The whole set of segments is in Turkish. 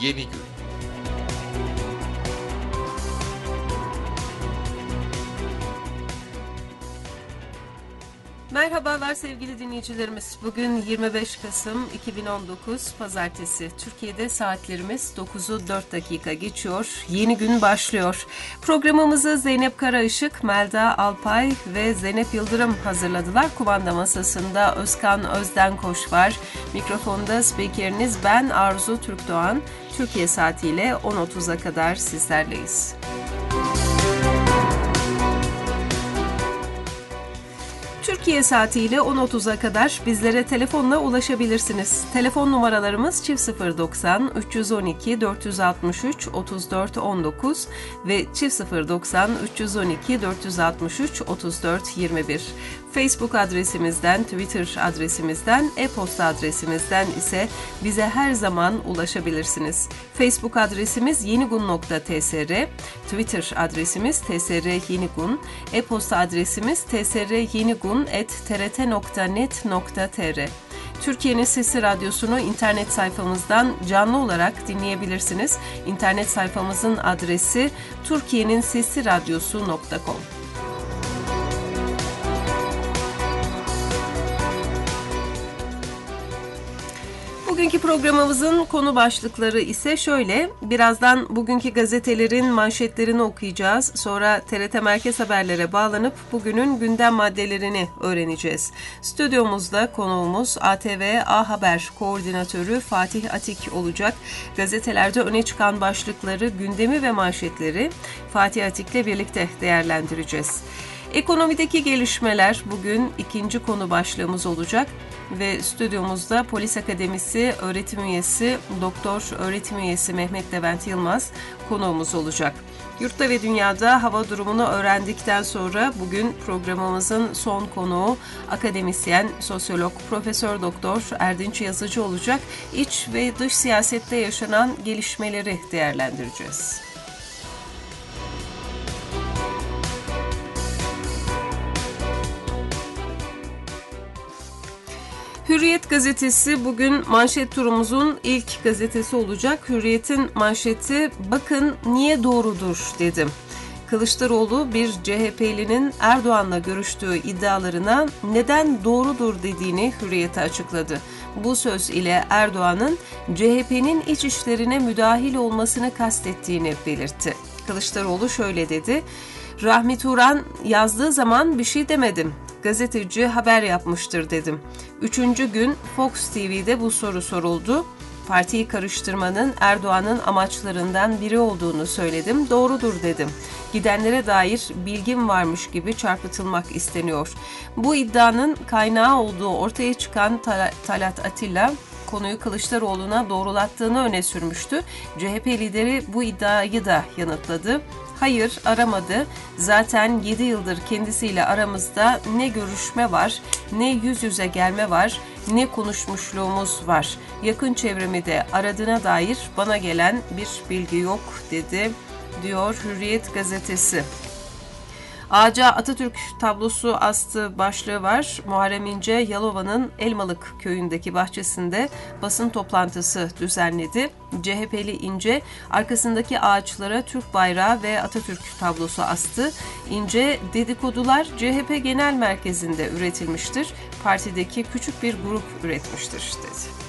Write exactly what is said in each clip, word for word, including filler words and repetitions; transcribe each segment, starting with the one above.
Yeni Gün. Merhabalar sevgili dinleyicilerimiz. Bugün yirmi beş Kasım iki bin on dokuz Pazartesi. Türkiye'de saatlerimiz dokuzu dört dakika geçiyor. Yeni gün başlıyor. Programımızı Zeynep Karaışık, Melda Alpay ve Zeynep Yıldırım hazırladılar. Kumanda masasında Özkan Özdenkoş var. Mikrofonda spikeriniz ben Arzu Türkdoğan. Türkiye saatiyle on otuza kadar sizlerleyiz. Türkiye saatiyle on otuza kadar bizlere telefonla ulaşabilirsiniz. Telefon numaralarımız çift sıfır doksan üç yüz on iki dört yüz altmış üç otuz dört on dokuz ve çift sıfır doksan üç yüz on iki dört yüz altmış üç otuz dört yirmi bir. Facebook adresimizden, Twitter adresimizden, e-posta adresimizden ise bize her zaman ulaşabilirsiniz. Facebook adresimiz yenigun nokta tsr, Twitter adresimiz tsryenigun, e-posta adresimiz tsryenigun at t r t nokta net nokta t r. Türkiye'nin Sesi Radyosu'nu internet sayfamızdan canlı olarak dinleyebilirsiniz. İnternet sayfamızın adresi türkiyenin sesi radyosu nokta com. Bugünkü programımızın konu başlıkları ise şöyle. Birazdan bugünkü gazetelerin manşetlerini okuyacağız. Sonra T R T Merkez Haberler'e bağlanıp bugünün gündem maddelerini öğreneceğiz. Stüdyomuzda konuğumuz A T V A Haber Koordinatörü Fatih Atik olacak. Gazetelerde öne çıkan başlıkları, gündemi ve manşetleri Fatih Atik'le birlikte değerlendireceğiz. Ekonomideki gelişmeler bugün ikinci konu başlığımız olacak ve stüdyomuzda Polis Akademisi öğretim üyesi Doktor öğretim üyesi Mehmet Levent Yılmaz konuğumuz olacak. Yurtta ve dünyada hava durumunu öğrendikten sonra bugün programımızın son konuğu akademisyen, sosyolog, Profesör Doktor Erdinç Yazıcı olacak. İç ve dış siyasette yaşanan gelişmeleri değerlendireceğiz. Hürriyet gazetesi bugün manşet turumuzun ilk gazetesi olacak. Hürriyet'in manşeti "Bakın niye doğrudur" dedim. Kılıçdaroğlu bir C H P'linin Erdoğan'la görüştüğü iddialarına neden doğrudur dediğini Hürriyet'e açıkladı. Bu söz ile Erdoğan'ın C H P'nin iç işlerine müdahil olmasını kastettiğini belirtti. Kılıçdaroğlu şöyle dedi: "Rahmi Turan yazdığı zaman bir şey demedim. Gazeteci haber yapmıştır dedim. Üçüncü gün Fox T V'de bu soru soruldu. Partiyi karıştırmanın Erdoğan'ın amaçlarından biri olduğunu söyledim. Doğrudur dedim. Gidenlere dair bilgim varmış gibi çarpıtılmak isteniyor." Bu iddianın kaynağı olduğu ortaya çıkan Talat Atilla konuyu Kılıçdaroğlu'na doğrulattığını öne sürmüştü. C H P lideri bu iddiayı da yanıtladı. "Hayır, aramadı. Zaten yedi yıldır kendisiyle aramızda ne görüşme var, ne yüz yüze gelme var, ne konuşmuşluğumuz var. Yakın çevremi de aradığına dair bana gelen bir bilgi yok" dedi, diyor Hürriyet gazetesi. "Ağaca Atatürk tablosu astı" başlığı var. Muharrem İnce, Yalova'nın Elmalık köyündeki bahçesinde basın toplantısı düzenledi. C H P'li İnce, arkasındaki ağaçlara Türk bayrağı ve Atatürk tablosu astı. İnce, "Dedikodular C H P Genel Merkezi'nde üretilmiştir. Partideki küçük bir grup üretmiştir" dedi.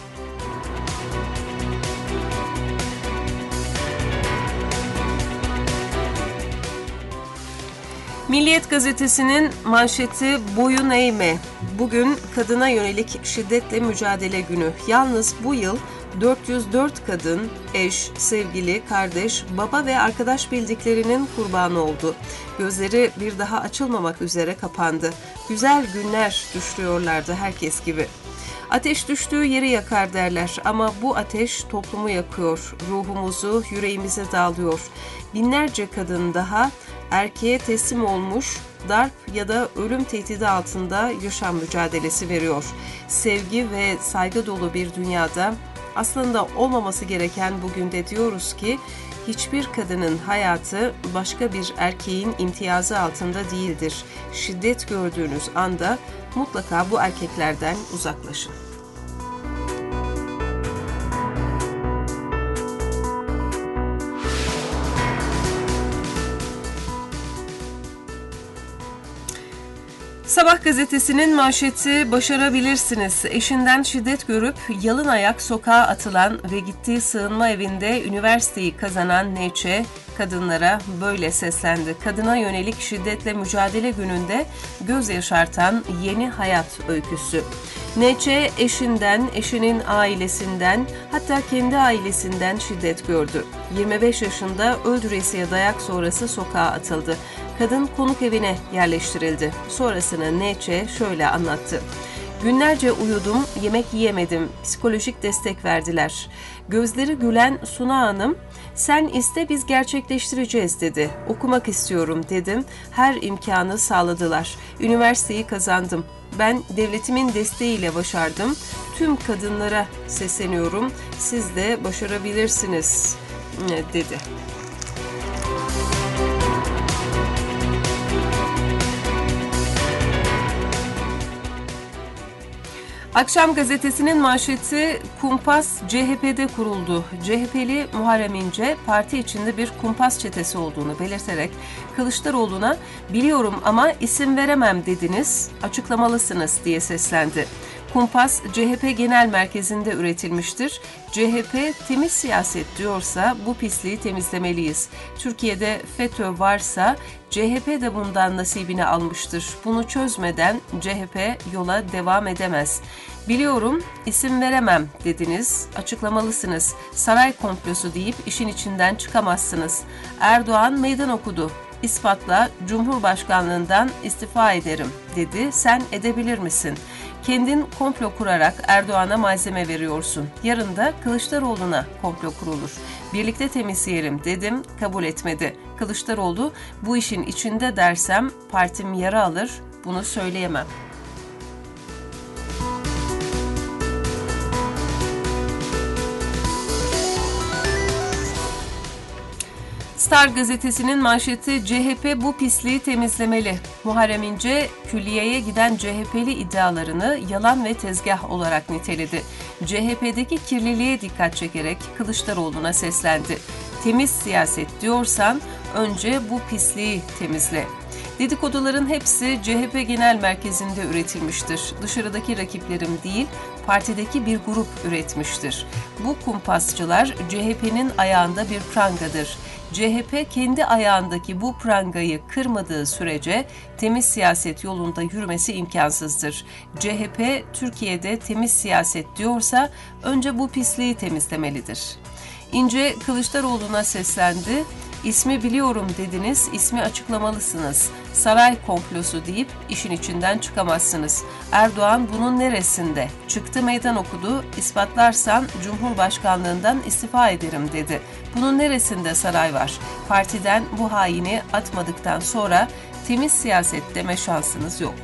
Milliyet gazetesinin manşeti "Boyun eğme. Bugün kadına yönelik şiddetle mücadele günü. Yalnız bu yıl dört yüz dört kadın, eş, sevgili, kardeş, baba ve arkadaş bildiklerinin kurbanı oldu. Gözleri bir daha açılmamak üzere kapandı. Güzel günler düşlüyorlardı herkes gibi. Ateş düştüğü yeri yakar derler ama bu ateş toplumu yakıyor, ruhumuzu, yüreğimize dağılıyor. Binlerce kadın daha erkeğe teslim olmuş, darp ya da ölüm tehdidi altında yaşam mücadelesi veriyor. Sevgi ve saygı dolu bir dünyada aslında olmaması gereken bugün de diyoruz ki hiçbir kadının hayatı başka bir erkeğin imtiyazı altında değildir. Şiddet gördüğünüz anda mutlaka bu erkeklerden uzaklaşın. Sabah gazetesinin manşeti başarabilirsiniz. Eşinden şiddet görüp yalın ayak sokağa atılan ve gittiği sığınma evinde üniversiteyi kazanan Neçe kadınlara böyle seslendi. Kadına yönelik şiddetle mücadele gününde göz yaşartan yeni hayat öyküsü. Neçe eşinden, eşinin ailesinden, hatta kendi ailesinden şiddet gördü. yirmi beş yaşında öldüresiye dayak sonrası sokağa atıldı. Kadın konuk evine yerleştirildi. Sonrasını Neçe şöyle anlattı. Günlerce uyudum, yemek yiyemedim, psikolojik destek verdiler. Gözleri gülen Suna Hanım, sen iste biz gerçekleştireceğiz dedi. Okumak istiyorum dedim, her imkanı sağladılar. Üniversiteyi kazandım. Ben devletimin desteğiyle başardım. Tüm kadınlara sesleniyorum, siz de başarabilirsiniz dedi. Akşam gazetesinin manşeti Kumpas C H P'de kuruldu. C H P'li Muharrem İnce parti içinde bir kumpas çetesi olduğunu belirterek Kılıçdaroğlu'na biliyorum ama isim veremem dediniz, açıklamalısınız diye seslendi. Kumpas C H P Genel Merkezi'nde üretilmiştir. C H P temiz siyaset diyorsa bu pisliği temizlemeliyiz. Türkiye'de FETÖ varsa C H P de bundan nasibini almıştır. Bunu çözmeden C H P yola devam edemez. Biliyorum, isim veremem dediniz, açıklamalısınız. Saray komplosu deyip işin içinden çıkamazsınız. Erdoğan meydan okudu. İspatla Cumhurbaşkanlığından istifa ederim dedi. Sen edebilir misin? Kendin komplo kurarak Erdoğan'a malzeme veriyorsun. Yarın da Kılıçdaroğlu'na komplo kurulur. Birlikte temizleyelim dedim, kabul etmedi. Kılıçdaroğlu bu işin içinde dersem partim yara alır, bunu söyleyemem. Star gazetesinin manşeti C H P bu pisliği temizlemeli. Muharrem İnce, külliyeye giden C H P'li iddialarını yalan ve tezgah olarak niteledi. C H P'deki kirliliğe dikkat çekerek Kılıçdaroğlu'na seslendi. Temiz siyaset diyorsan önce bu pisliği temizle. Dedikoduların hepsi C H P Genel Merkezi'nde üretilmiştir. Dışarıdaki rakiplerim değil, partideki bir grup üretmiştir. Bu kumpasçılar C H P'nin ayağında bir prangadır. C H P kendi ayağındaki bu prangayı kırmadığı sürece temiz siyaset yolunda yürümesi imkansızdır. C H P Türkiye'de temiz siyaset diyorsa önce bu pisliği temizlemelidir. İnce Kılıçdaroğlu'na seslendi. İsmi biliyorum dediniz, ismi açıklamalısınız. Saray komplosu deyip işin içinden çıkamazsınız. Erdoğan bunun neresinde? Çıktı meydan okudu, ispatlarsan Cumhurbaşkanlığından istifa ederim dedi. Bunun neresinde saray var? Partiden bu haini atmadıktan sonra temiz siyaset deme şansınız yok.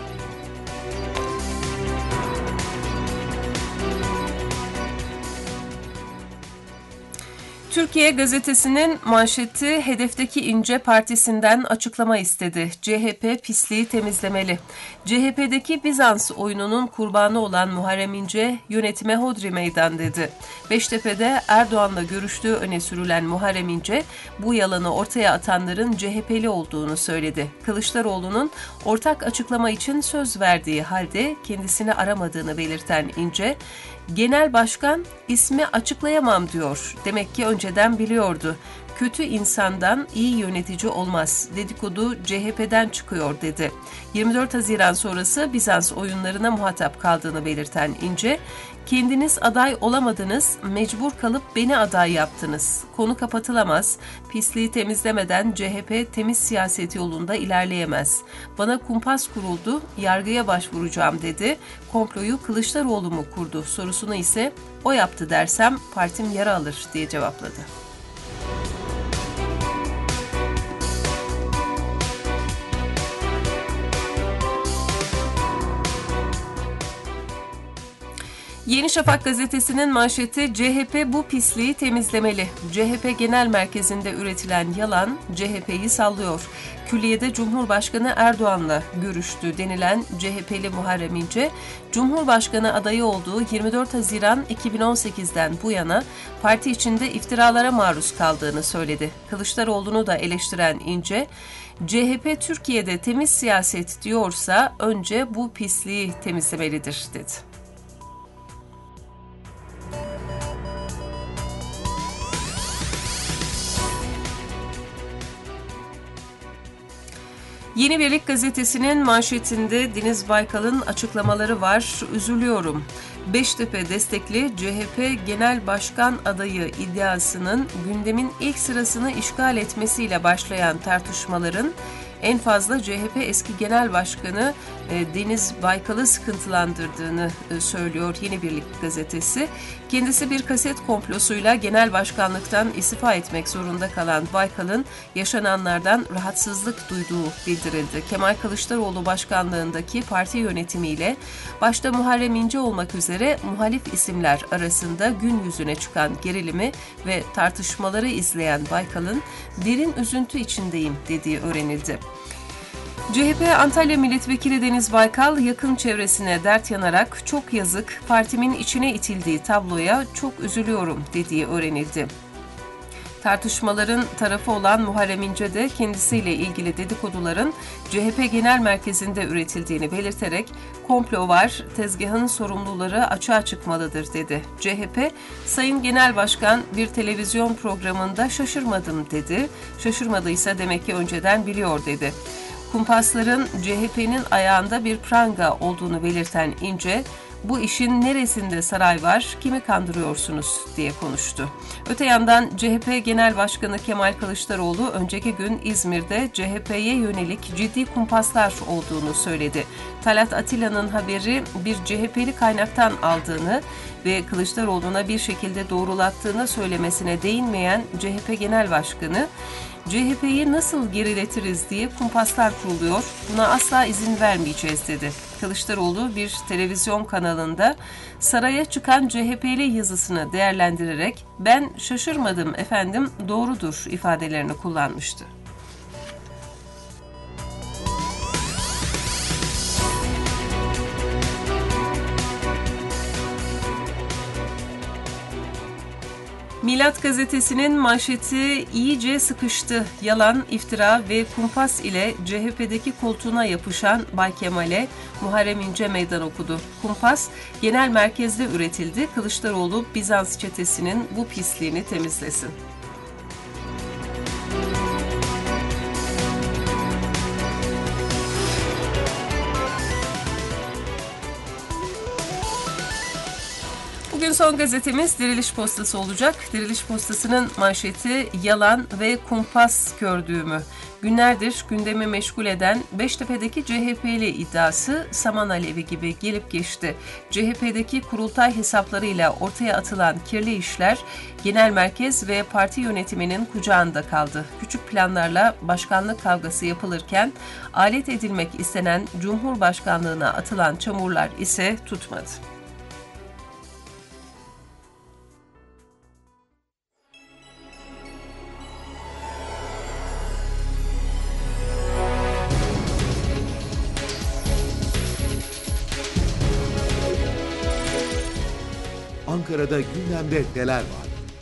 Türkiye gazetesinin manşeti hedefteki İnce Partisi'nden açıklama istedi. C H P pisliği temizlemeli. C H P'deki Bizans oyununun kurbanı olan Muharrem İnce yönetime hodri meydan dedi. Beştepe'de Erdoğan'la görüştüğü öne sürülen Muharrem İnce bu yalanı ortaya atanların C H P'li olduğunu söyledi. Kılıçdaroğlu'nun ortak açıklama için söz verdiği halde kendisini aramadığını belirten İnce, Genel Başkan ismi açıklayamam diyor. Demek ki önceden biliyordu. Kötü insandan iyi yönetici olmaz. Dedikodu C H P'den çıkıyor dedi. yirmi dört Haziran sonrası Bizans oyunlarına muhatap kaldığını belirten İnce, kendiniz aday olamadınız, mecbur kalıp beni aday yaptınız. Konu kapatılamaz. Pisliği temizlemeden C H P temiz siyaset yolunda ilerleyemez. Bana kumpas kuruldu, yargıya başvuracağım dedi. Komployu Kılıçdaroğlu mu kurdu sorusunu ise o yaptı dersem partim yara alır diye cevapladı. Yeni Şafak gazetesinin manşeti C H P bu pisliği temizlemeli. C H P Genel Merkezi'nde üretilen yalan C H P'yi sallıyor. Külliye'de Cumhurbaşkanı Erdoğan'la görüştü denilen C H P'li Muharrem İnce, Cumhurbaşkanı adayı olduğu yirmi dört Haziran iki bin on sekizden bu yana parti içinde iftiralara maruz kaldığını söyledi. Kılıçdaroğlu'nu da eleştiren İnce, C H P Türkiye'de temiz siyaset diyorsa önce bu pisliği temizlemelidir dedi. Yeni Birlik gazetesinin manşetinde Deniz Baykal'ın açıklamaları var. Üzülüyorum. Beştepe destekli C H P Genel Başkan adayı iddiasının gündemin ilk sırasını işgal etmesiyle başlayan tartışmaların en fazla C H P eski Genel Başkanı Deniz Baykal'ı sıkıntılandırdığını söylüyor Yeni Birlik gazetesi. Kendisi bir kaset komplosuyla genel başkanlıktan istifa etmek zorunda kalan Baykal'ın yaşananlardan rahatsızlık duyduğu bildirildi. Kemal Kılıçdaroğlu başkanlığındaki parti yönetimiyle başta Muharrem İnce olmak üzere muhalif isimler arasında gün yüzüne çıkan gerilimi ve tartışmaları izleyen Baykal'ın derin üzüntü içindeyim dediği öğrenildi. C H P Antalya Milletvekili Deniz Baykal yakın çevresine dert yanarak çok yazık, partimin içine itildiği tabloya çok üzülüyorum dediği öğrenildi. Tartışmaların tarafı olan Muharrem İnce de kendisiyle ilgili dedikoduların C H P Genel Merkezi'nde üretildiğini belirterek komplo var, tezgahın sorumluları açığa çıkmalıdır dedi. C H P, Sayın Genel Başkan bir televizyon programında şaşırmadım dedi. Şaşırmadıysa demek ki önceden biliyor dedi. Kumpasların C H P'nin ayağında bir pranga olduğunu belirten İnce, bu işin neresinde saray var, kimi kandırıyorsunuz diye konuştu. Öte yandan C H P Genel Başkanı Kemal Kılıçdaroğlu önceki gün İzmir'de C H P'ye yönelik ciddi kumpaslar olduğunu söyledi. Talat Atilla'nın haberi bir C H P'li kaynaktan aldığını ve Kılıçdaroğlu'na bir şekilde doğrulattığını söylemesine değinmeyen C H P Genel Başkanı, C H P'yi nasıl geriletiriz diye kumpaslar kuruluyor, buna asla izin vermeyeceğiz dedi. Kılıçdaroğlu bir televizyon kanalında saraya çıkan C H P'li yazısını değerlendirerek ben şaşırmadım efendim doğrudur ifadelerini kullanmıştı. Milat gazetesinin manşeti iyice sıkıştı. Yalan, iftira ve kumpas ile C H P'deki koltuğuna yapışan Bay Kemal'e Muharrem İnce meydan okudu. Kumpas genel merkezde üretildi. Kılıçdaroğlu Bizans çetesinin bu pisliğini temizlesin. Bugün son gazetemiz Diriliş Postası olacak. Diriliş Postası'nın manşeti yalan ve kumpas kördüğümü. Günlerdir gündemi meşgul eden Beştepe'deki C H P'li iddiası saman alevi gibi gelip geçti. C H P'deki kurultay hesaplarıyla ortaya atılan kirli işler genel merkez ve parti yönetiminin kucağında kaldı. Küçük planlarla başkanlık kavgası yapılırken alet edilmek istenen Cumhurbaşkanlığına atılan çamurlar ise tutmadı. Ankara'da gündemde neler var?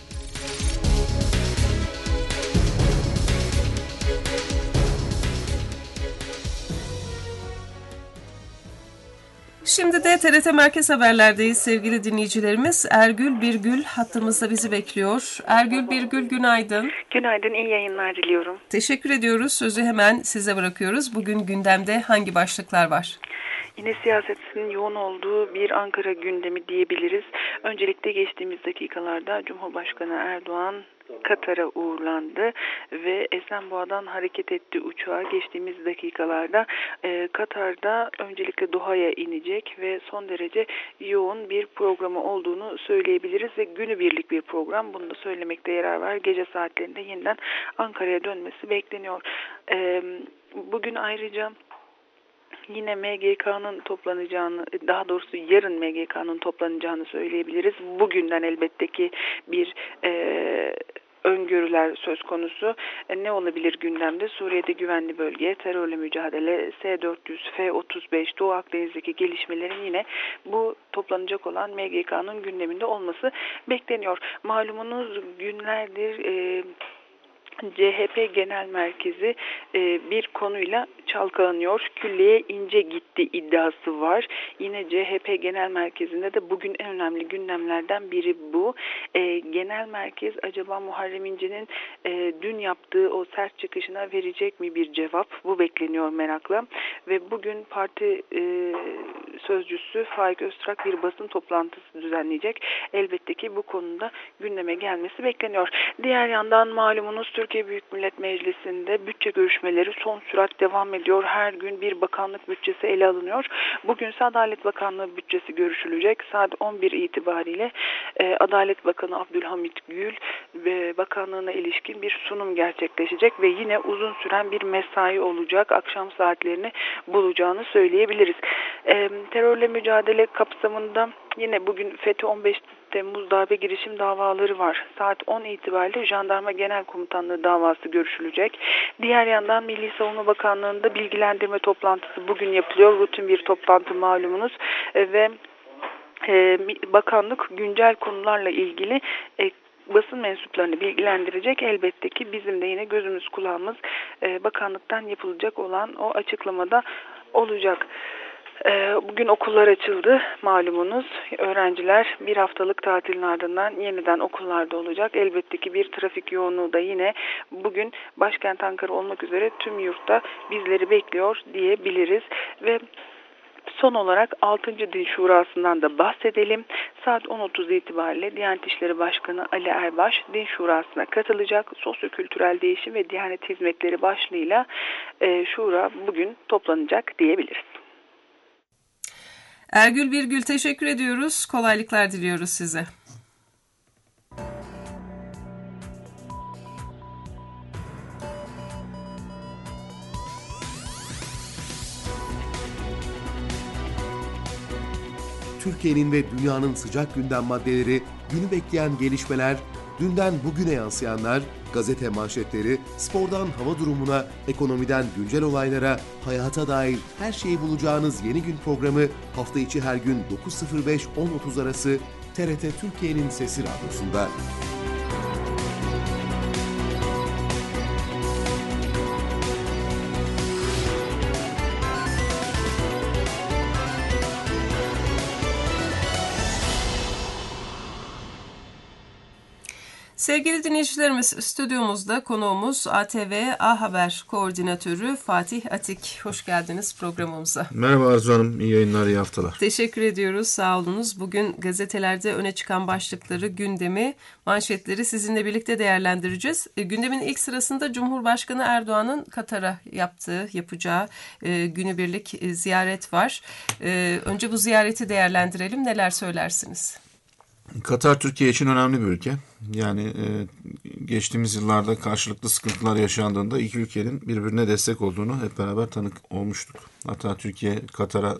Şimdi de T R T Merkez Haberler'deyiz sevgili dinleyicilerimiz. Ergül Birgül hattımızda bizi bekliyor. Ergül Birgül günaydın. Günaydın, iyi yayınlar diliyorum. Teşekkür ediyoruz. Sözü hemen size bırakıyoruz. Bugün gündemde hangi başlıklar var? Yine siyasetin yoğun olduğu bir Ankara gündemi diyebiliriz. Öncelikle geçtiğimiz dakikalarda Cumhurbaşkanı Erdoğan Katar'a uğurlandı ve Esenboğa'dan hareket etti uçağa. Geçtiğimiz dakikalarda e, Katar'da öncelikle Doha'ya inecek ve son derece yoğun bir programı olduğunu söyleyebiliriz ve günübirlik bir program. Bunu da söylemekte yarar var. Gece saatlerinde yeniden Ankara'ya dönmesi bekleniyor. E, bugün ayrıca Yine M G K'nın toplanacağını, daha doğrusu yarın M G K'nın toplanacağını söyleyebiliriz. Bugünden elbette ki bir e, öngörüler söz konusu. E, ne olabilir gündemde? Suriye'de güvenli bölge, terörle mücadele, S dört yüz, F otuz beş, Doğu Akdeniz'deki gelişmelerin yine bu toplanacak olan M G K'nın gündeminde olması bekleniyor. Malumunuz günlerdir E, C H P Genel Merkezi e, bir konuyla çalkalanıyor. Külliyeye ince gitti iddiası var. Yine C H P Genel Merkezi'nde de bugün en önemli gündemlerden biri bu. E, Genel Merkez acaba Muharrem İnce'nin e, dün yaptığı o sert çıkışına verecek mi bir cevap? Bu bekleniyor merakla. Ve bugün parti e, sözcüsü Faik Öztrak bir basın toplantısı düzenleyecek. Elbette ki bu konuda gündeme gelmesi bekleniyor. Diğer yandan malumunuz Türkiye Büyük Millet Meclisi'nde bütçe görüşmeleri son sürat devam ediyor. Her gün bir bakanlık bütçesi ele alınıyor. Bugün ise Adalet Bakanlığı bütçesi görüşülecek. Saat on bir itibariyle e, Adalet Bakanı Abdülhamit Gül ve bakanlığına ilişkin bir sunum gerçekleşecek ve yine uzun süren bir mesai olacak. Akşam saatlerini bulacağını söyleyebiliriz. E, terörle mücadele kapsamında yine bugün FETÖ on beş Temmuz darbe girişim davaları var. Saat on itibariyle Jandarma Genel Komutanlığı davası görüşülecek. Diğer yandan Milli Savunma Bakanlığı'nda bilgilendirme toplantısı bugün yapılıyor. Rutin bir toplantı malumunuz e, ve e, bakanlık güncel konularla ilgili e, basın mensuplarını bilgilendirecek. Elbette ki bizim de yine gözümüz kulağımız e, bakanlıktan yapılacak olan o açıklamada olacak. Bugün okullar açıldı malumunuz. Öğrenciler bir haftalık tatilin ardından yeniden okullarda olacak. Elbette ki bir trafik yoğunluğu da yine bugün başkent Ankara olmak üzere tüm yurtta bizleri bekliyor diyebiliriz. Ve son olarak altıncı Din Şurası'ndan da bahsedelim. Saat on otuz itibariyle Diyanet İşleri Başkanı Ali Erbaş Din Şurası'na katılacak. Sosyokültürel değişim ve Diyanet hizmetleri başlığıyla e, Şura bugün toplanacak diyebiliriz. Ergül Birgül teşekkür ediyoruz. Kolaylıklar diliyoruz size. Türkiye'nin ve dünyanın sıcak gündem maddeleri, günü bekleyen gelişmeler, dünden bugüne yansıyanlar, gazete manşetleri, spordan hava durumuna, ekonomiden güncel olaylara, hayata dair her şeyi bulacağınız Yeni Gün programı hafta içi her gün dokuz sıfır beş on otuz arası T R T Türkiye'nin Sesi Radyosu'nda. Sevgili dinleyicilerimiz, stüdyomuzda konuğumuz A T V A Haber Koordinatörü Fatih Atik. Hoş geldiniz programımıza. Merhaba Arzu Hanım, iyi yayınlar, iyi haftalar. Teşekkür ediyoruz, sağ olunuz. Bugün gazetelerde öne çıkan başlıkları, gündemi, manşetleri sizinle birlikte değerlendireceğiz. E, gündemin ilk sırasında Cumhurbaşkanı Erdoğan'ın Katar'a yaptığı, yapacağı e, günübirlik e, ziyaret var. E, önce bu ziyareti değerlendirelim, neler söylersiniz? Katar Türkiye için önemli bir ülke. Yani e, geçtiğimiz yıllarda karşılıklı sıkıntılar yaşandığında iki ülkenin birbirine destek olduğunu hep beraber tanık olmuştuk. Hatta Türkiye Katar'a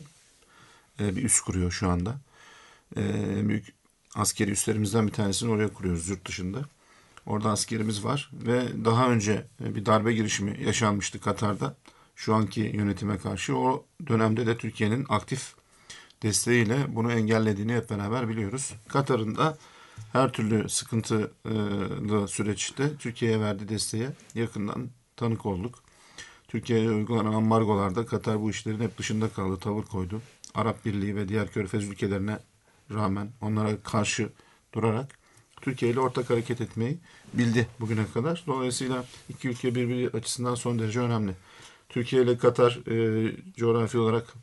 e, bir üs kuruyor şu anda. E, büyük askeri üslerimizden bir tanesini oraya kuruyoruz yurt dışında. Orada askerimiz var ve daha önce bir darbe girişimi yaşanmıştı Katar'da. Şu anki yönetime karşı o dönemde de Türkiye'nin aktif desteğiyle bunu engellediğini hep beraber biliyoruz. Katar'ın da her türlü sıkıntılı süreçte Türkiye'ye verdiği desteğe yakından tanık olduk. Türkiye'ye uygulanan ambargolarda Katar bu işlerin hep dışında kaldı, tavır koydu. Arap Birliği ve diğer Körfez ülkelerine rağmen onlara karşı durarak Türkiye ile ortak hareket etmeyi bildi bugüne kadar. Dolayısıyla iki ülke birbiri açısından son derece önemli. Türkiye ile Katar e, coğrafi olarak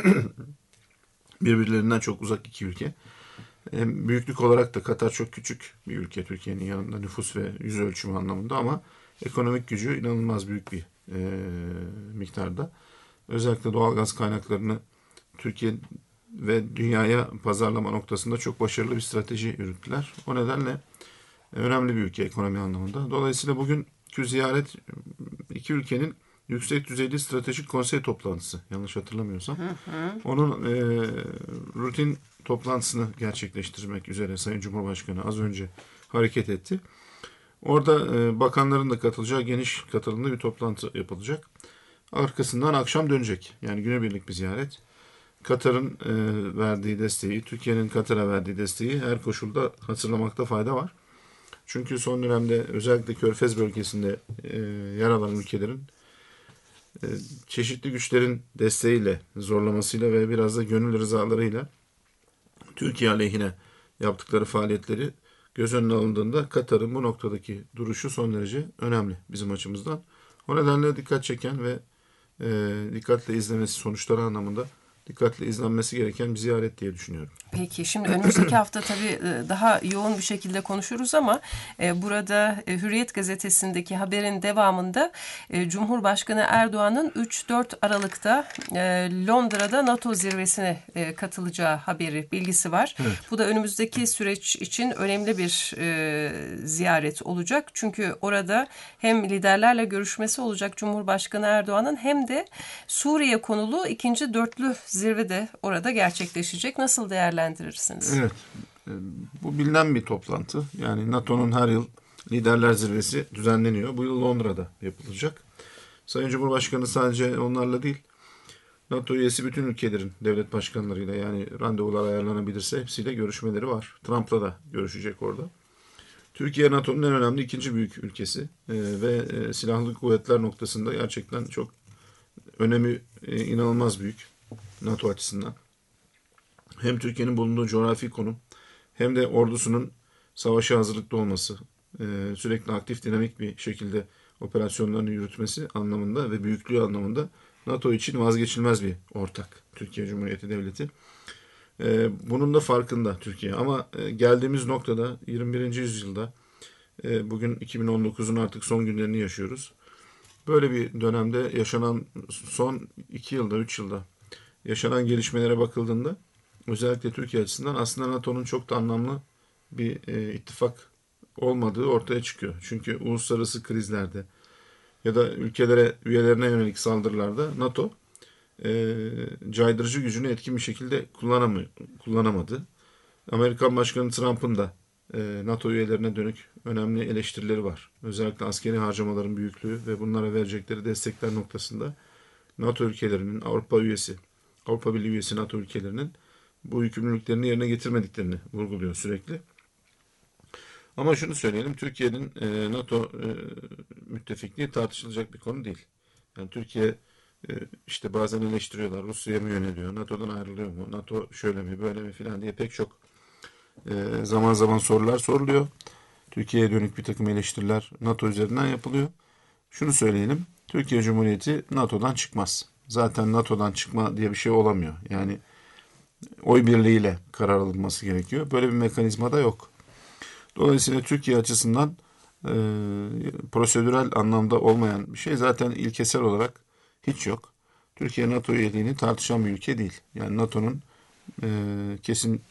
birbirlerinden çok uzak iki ülke. Hem büyüklük olarak da Katar çok küçük bir ülke Türkiye'nin yanında nüfus ve yüz ölçümü anlamında ama ekonomik gücü inanılmaz büyük bir e, miktarda. Özellikle doğalgaz kaynaklarını Türkiye ve dünyaya pazarlama noktasında çok başarılı bir strateji yürüttüler. O nedenle önemli bir ülke ekonomi anlamında. Dolayısıyla bugünkü ziyaret iki ülkenin yüksek düzeyli stratejik konsey toplantısı, yanlış hatırlamıyorsam. Hı hı. Onun e, rutin toplantısını gerçekleştirmek üzere Sayın Cumhurbaşkanı az önce hareket etti. Orada e, bakanların da katılacağı geniş katılımlı bir toplantı yapılacak. Arkasından akşam dönecek. Yani günübirlik bir ziyaret. Katar'ın e, verdiği desteği, Türkiye'nin Katar'a verdiği desteği her koşulda hatırlamakta fayda var. Çünkü son dönemde özellikle Körfez bölgesinde e, yer alan ülkelerin e, çeşitli güçlerin desteğiyle, zorlamasıyla ve biraz da gönül rızalarıyla Türkiye aleyhine yaptıkları faaliyetleri göz önüne alındığında Katar'ın bu noktadaki duruşu son derece önemli bizim açımızdan. O nedenle dikkat çeken ve e, dikkatle izlemesi, sonuçları anlamında dikkatle izlenmesi gereken bir ziyaret diye düşünüyorum. Peki, şimdi önümüzdeki hafta tabii daha yoğun bir şekilde konuşuruz ama burada Hürriyet gazetesindeki haberin devamında Cumhurbaşkanı Erdoğan'ın üç dört Aralık'ta Londra'da NATO zirvesine katılacağı haberi, bilgisi var. Evet. Bu da önümüzdeki süreç için önemli bir ziyaret olacak. Çünkü orada hem liderlerle görüşmesi olacak Cumhurbaşkanı Erdoğan'ın hem de Suriye konulu ikinci dörtlü zirve de orada gerçekleşecek. Nasıl değerlendirirsiniz? Evet. Bu bilinen bir toplantı. Yani NATO'nun her yıl liderler zirvesi düzenleniyor. Bu yıl Londra'da yapılacak. Sayın Cumhurbaşkanı sadece onlarla değil, NATO üyesi bütün ülkelerin devlet başkanlarıyla, yani randevular ayarlanabilirse hepsiyle görüşmeleri var. Trump'la da görüşecek orada. Türkiye NATO'nun en önemli ikinci büyük ülkesi ee, ve e, silahlı kuvvetler noktasında gerçekten çok önemi e, inanılmaz büyük NATO açısından. Hem Türkiye'nin bulunduğu coğrafi konum hem de ordusunun savaşa hazırlıklı olması, e, sürekli aktif dinamik bir şekilde operasyonlarını yürütmesi anlamında ve büyüklüğü anlamında NATO için vazgeçilmez bir ortak Türkiye Cumhuriyeti Devleti. E, bunun da farkında Türkiye. Ama e, geldiğimiz noktada yirmi birinci yüzyılda e, bugün iki bin on dokuzun artık son günlerini yaşıyoruz. Böyle bir dönemde yaşanan son iki yılda, üç yılda yaşanan gelişmelere bakıldığında özellikle Türkiye açısından aslında NATO'nun çok da anlamlı bir e, ittifak olmadığı ortaya çıkıyor. Çünkü uluslararası krizlerde ya da ülkelere, üyelerine yönelik saldırılarda NATO e, caydırıcı gücünü etkin bir şekilde kullanamadı. Amerikan Başkanı Trump'ın da e, NATO üyelerine dönük önemli eleştirileri var. Özellikle askeri harcamaların büyüklüğü ve bunlara verecekleri destekler noktasında NATO ülkelerinin, Avrupa üyesi, Avrupa Birliği üyesi NATO ülkelerinin bu yükümlülüklerini yerine getirmediklerini vurguluyor sürekli. Ama şunu söyleyelim, Türkiye'nin e, NATO e, müttefikliği tartışılacak bir konu değil. Yani Türkiye e, işte bazen eleştiriyorlar, Rusya'ya mı yöneliyor, NATO'dan ayrılıyor mu, NATO şöyle mi böyle mi filan diye pek çok e, zaman zaman sorular soruluyor. Türkiye'ye dönük bir takım eleştiriler NATO üzerinden yapılıyor. Şunu söyleyelim, Türkiye Cumhuriyeti NATO'dan çıkmaz. Zaten NATO'dan çıkma diye bir şey olamıyor. Yani oy birliğiyle karar alınması gerekiyor. Böyle bir mekanizma da yok. Dolayısıyla Türkiye açısından e, prosedürel anlamda olmayan bir şey zaten ilkesel olarak hiç yok. Türkiye NATO üyeliğini tartışan bir ülke değil. Yani NATO'nun e, kesin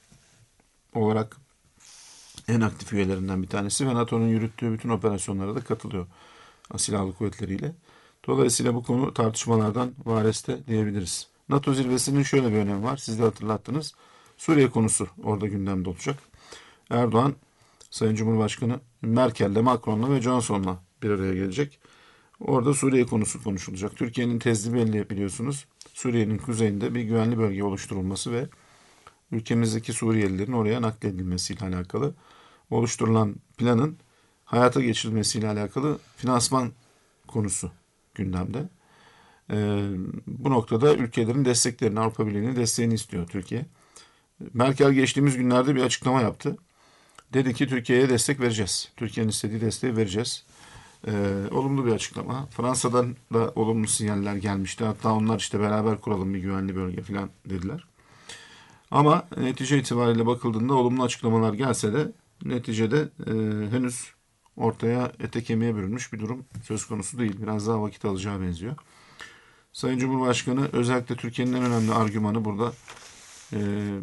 olarak en aktif üyelerinden bir tanesi ve NATO'nun yürüttüğü bütün operasyonlara da katılıyor silahlı kuvvetleriyle. Dolayısıyla bu konu tartışmalardan vareste diyebiliriz. NATO zirvesinin şöyle bir önemi var. Siz de hatırlattınız. Suriye konusu orada gündemde olacak. Erdoğan, Sayın Cumhurbaşkanı Merkel'le, Macron'la ve Johnson'la bir araya gelecek. Orada Suriye konusu konuşulacak. Türkiye'nin tezi belli, biliyorsunuz. Suriye'nin kuzeyinde bir güvenli bölge oluşturulması ve ülkemizdeki Suriyelilerin oraya nakledilmesiyle alakalı oluşturulan planın hayata geçirilmesiyle alakalı finansman konusu gündemde. Ee, bu noktada ülkelerin desteklerini, Avrupa Birliği'nin desteğini istiyor Türkiye. Merkel geçtiğimiz günlerde bir açıklama yaptı. Dedi ki Türkiye'ye destek vereceğiz. Türkiye'nin istediği desteği vereceğiz. Ee, olumlu bir açıklama. Fransa'dan da olumlu sinyaller gelmişti. Hatta onlar işte beraber kuralım bir güvenli bölge falan dediler. Ama netice itibariyle bakıldığında olumlu açıklamalar gelse de neticede e, henüz ortaya ete kemiğe bürünmüş bir durum söz konusu değil. Biraz daha vakit alacağı benziyor. Sayın Cumhurbaşkanı özellikle Türkiye'nin en önemli argümanı burada e,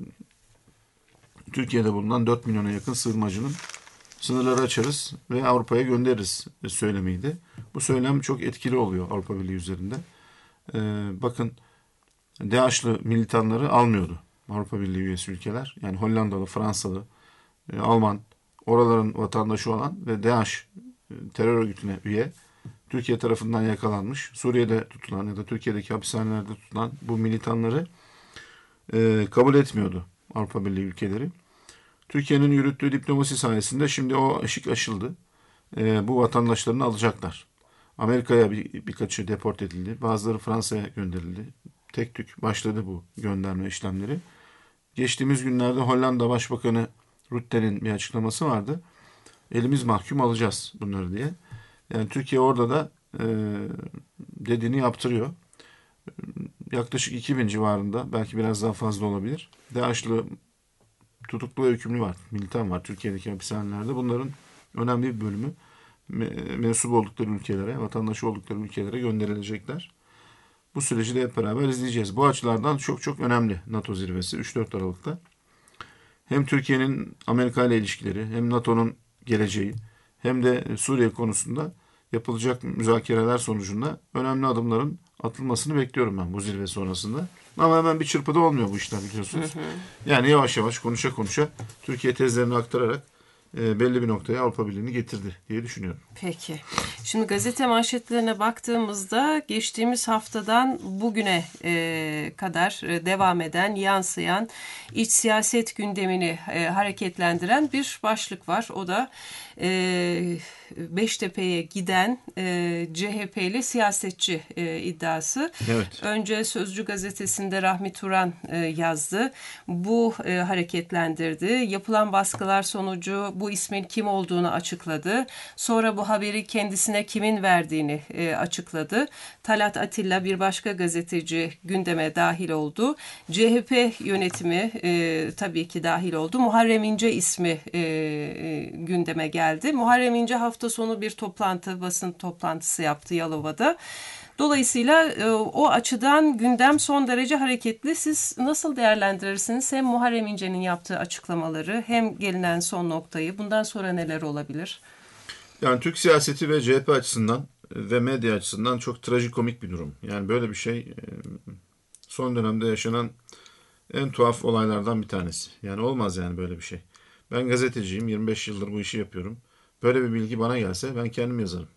Türkiye'de bulunan dört milyona yakın sığınmacının sınırları açarız ve Avrupa'ya göndeririz söylemiydi. Bu söylem çok etkili oluyor Avrupa Birliği üzerinde. Ee, bakın DAEŞ'lı militanları almıyordu Avrupa Birliği üyesi ülkeler. Yani Hollandalı, Fransalı, e, Alman, oraların vatandaşı olan ve DAEŞ e, terör örgütüne üye, Türkiye tarafından yakalanmış, Suriye'de tutulan ya da Türkiye'deki hapishanelerde tutulan bu militanları e, kabul etmiyordu Avrupa Birliği ülkeleri. Türkiye'nin yürüttüğü diplomasi sayesinde şimdi o ışık aşıldı. E, bu vatandaşlarını alacaklar. Amerika'ya bir, birkaçı deport edildi. Bazıları Fransa'ya gönderildi. Tek tük başladı bu gönderme işlemleri. Geçtiğimiz günlerde Hollanda Başbakanı Rutte'nin bir açıklaması vardı. Elimiz mahkum alacağız bunları diye. Yani Türkiye orada da e, dediğini yaptırıyor. Yaklaşık iki bin civarında, belki biraz daha fazla olabilir, DAEŞ'lı tutuklu ve hükümlü var, militan var Türkiye'deki hapishanelerde. Bunların önemli bir bölümü mensup oldukları ülkelere, vatandaşı oldukları ülkelere gönderilecekler. Bu süreci de hep beraber izleyeceğiz. Bu açılardan çok çok önemli NATO zirvesi üç dört Aralık'ta. Hem Türkiye'nin Amerika ile ilişkileri, hem NATO'nun geleceği, hem de Suriye konusunda yapılacak müzakereler sonucunda önemli adımların atılmasını bekliyorum ben bu zirve sonrasında. Ama hemen bir çırpıda olmuyor bu işler, biliyorsunuz. Hı hı. Yani yavaş yavaş, konuşa konuşa Türkiye tezlerini aktararak e, belli bir noktaya Avrupa Birliği'ni getirdi diye düşünüyorum. Peki. Şimdi gazete manşetlerine baktığımızda geçtiğimiz haftadan bugüne e, kadar e, devam eden, yansıyan, iç siyaset gündemini e, hareketlendiren bir başlık var. O da e, Beştepe'ye giden e, C H P'li siyasetçi e, iddiası. Evet. Önce Sözcü gazetesinde Rahmi Turan e, yazdı. Bu e, hareketlendirdi. Yapılan baskılar sonucu bu ismin kim olduğunu açıkladı. Sonra bu haberi kendisine kimin verdiğini e, açıkladı. Talat Atilla, bir başka gazeteci, gündeme dahil oldu. C H P yönetimi e, tabii ki dahil oldu. Muharrem İnce ismi e, e, gündeme geldi. Muharrem İnce hafta sonu bir toplantı, basın toplantısı yaptı Yalova'da. Dolayısıyla e, o açıdan gündem son derece hareketli. Siz nasıl değerlendirirsiniz hem Muharrem İnce'nin yaptığı açıklamaları hem gelinen son noktayı? Bundan sonra neler olabilir? Yani Türk siyaseti ve C H P açısından ve medya açısından çok trajikomik bir durum. Yani böyle bir şey son dönemde yaşanan en tuhaf olaylardan bir tanesi. Yani olmaz yani böyle bir şey. Ben gazeteciyim, yirmi beş yıldır bu işi yapıyorum. Böyle bir bilgi bana gelse ben kendim yazarım.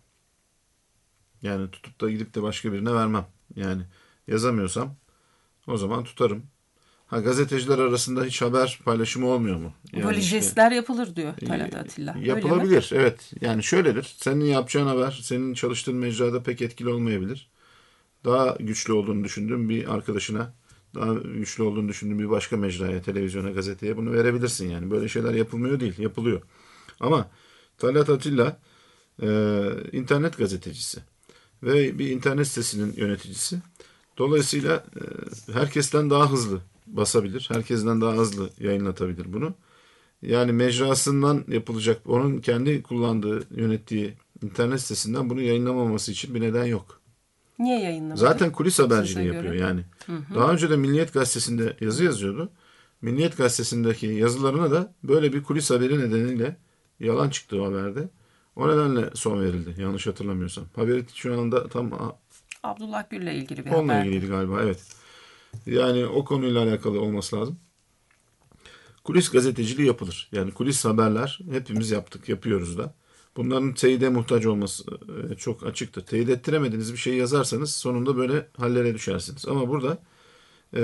Yani tutup da gidip de başka birine vermem. Yani yazamıyorsam o zaman tutarım. Ha, gazeteciler arasında hiç haber paylaşımı olmuyor mu? Yani böyle işte, jestler yapılır diyor Talat Atilla. Yapılabilir, evet. Yani şöyledir. Senin yapacağın haber senin çalıştığın mecrada pek etkili olmayabilir. Daha güçlü olduğunu düşündüğün bir arkadaşına, daha güçlü olduğunu düşündüğün bir başka mecraya, televizyona, gazeteye bunu verebilirsin yani. Böyle şeyler yapılmıyor değil, yapılıyor. Ama Talat Atilla e, internet gazetecisi ve bir internet sitesinin yöneticisi. Dolayısıyla e, herkesten daha hızlı basabilir, herkesten daha hızlı yayınlatabilir bunu. Yani mecrasından yapılacak, onun kendi kullandığı, yönettiği internet sitesinden bunu yayınlamaması için bir neden yok. Niye yayınlamadı? Zaten kulis haberciliği yapıyor yani. Hı hı. Daha önce de Milliyet Gazetesi'nde yazı yazıyordu. Milliyet Gazetesi'ndeki yazılarına da böyle bir kulis haberi nedeniyle yalan çıktı o haberde. O nedenle son verildi, yanlış hatırlamıyorsam. Haberi şu anda tam... Abdullah Gül'le ilgili bir Onunla haberdi. ilgiliydi galiba, evet. Yani o konuyla alakalı olması lazım. Kulis gazeteciliği yapılır. Yani kulis haberler hepimiz yaptık, yapıyoruz da. Bunların teyide muhtaç olması çok açıktır. Teyit ettiremediğiniz bir şey yazarsanız sonunda böyle hallere düşersiniz. Ama burada e,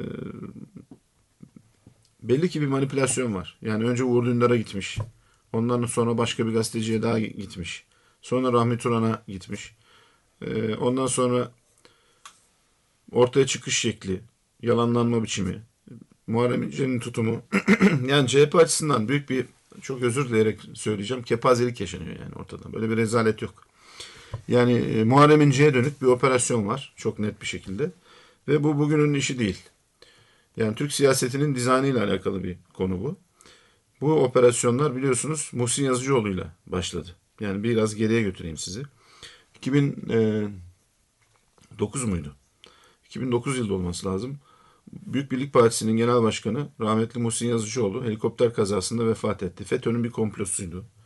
belli ki bir manipülasyon var. Yani önce Uğur Dündar'a gitmiş. Ondan sonra başka bir gazeteciye daha gitmiş. Sonra Rahmi Turan'a gitmiş. E, ondan sonra ortaya çıkış şekli, yalanlanma biçimi, Muharrem İnce'nin tutumu. Yani C H P açısından büyük bir, çok özür dileyerek söyleyeceğim, kepazelik yaşanıyor yani ortada. Böyle bir rezalet yok. Yani e, Muharrem İnce'ye dönük bir operasyon var çok net bir şekilde. Ve bu bugünün işi değil. Yani Türk siyasetinin dizaynıyla alakalı bir konu bu. Bu operasyonlar biliyorsunuz Muhsin Yazıcıoğlu'yla başladı. Yani biraz geriye götüreyim sizi. iki bin dokuz muydu? iki bin dokuz yılında olması lazım. Büyük Birlik Partisi'nin genel başkanı rahmetli Muhsin Yazıcıoğlu helikopter kazasında vefat etti. FETÖ'nün bir komplosuydu.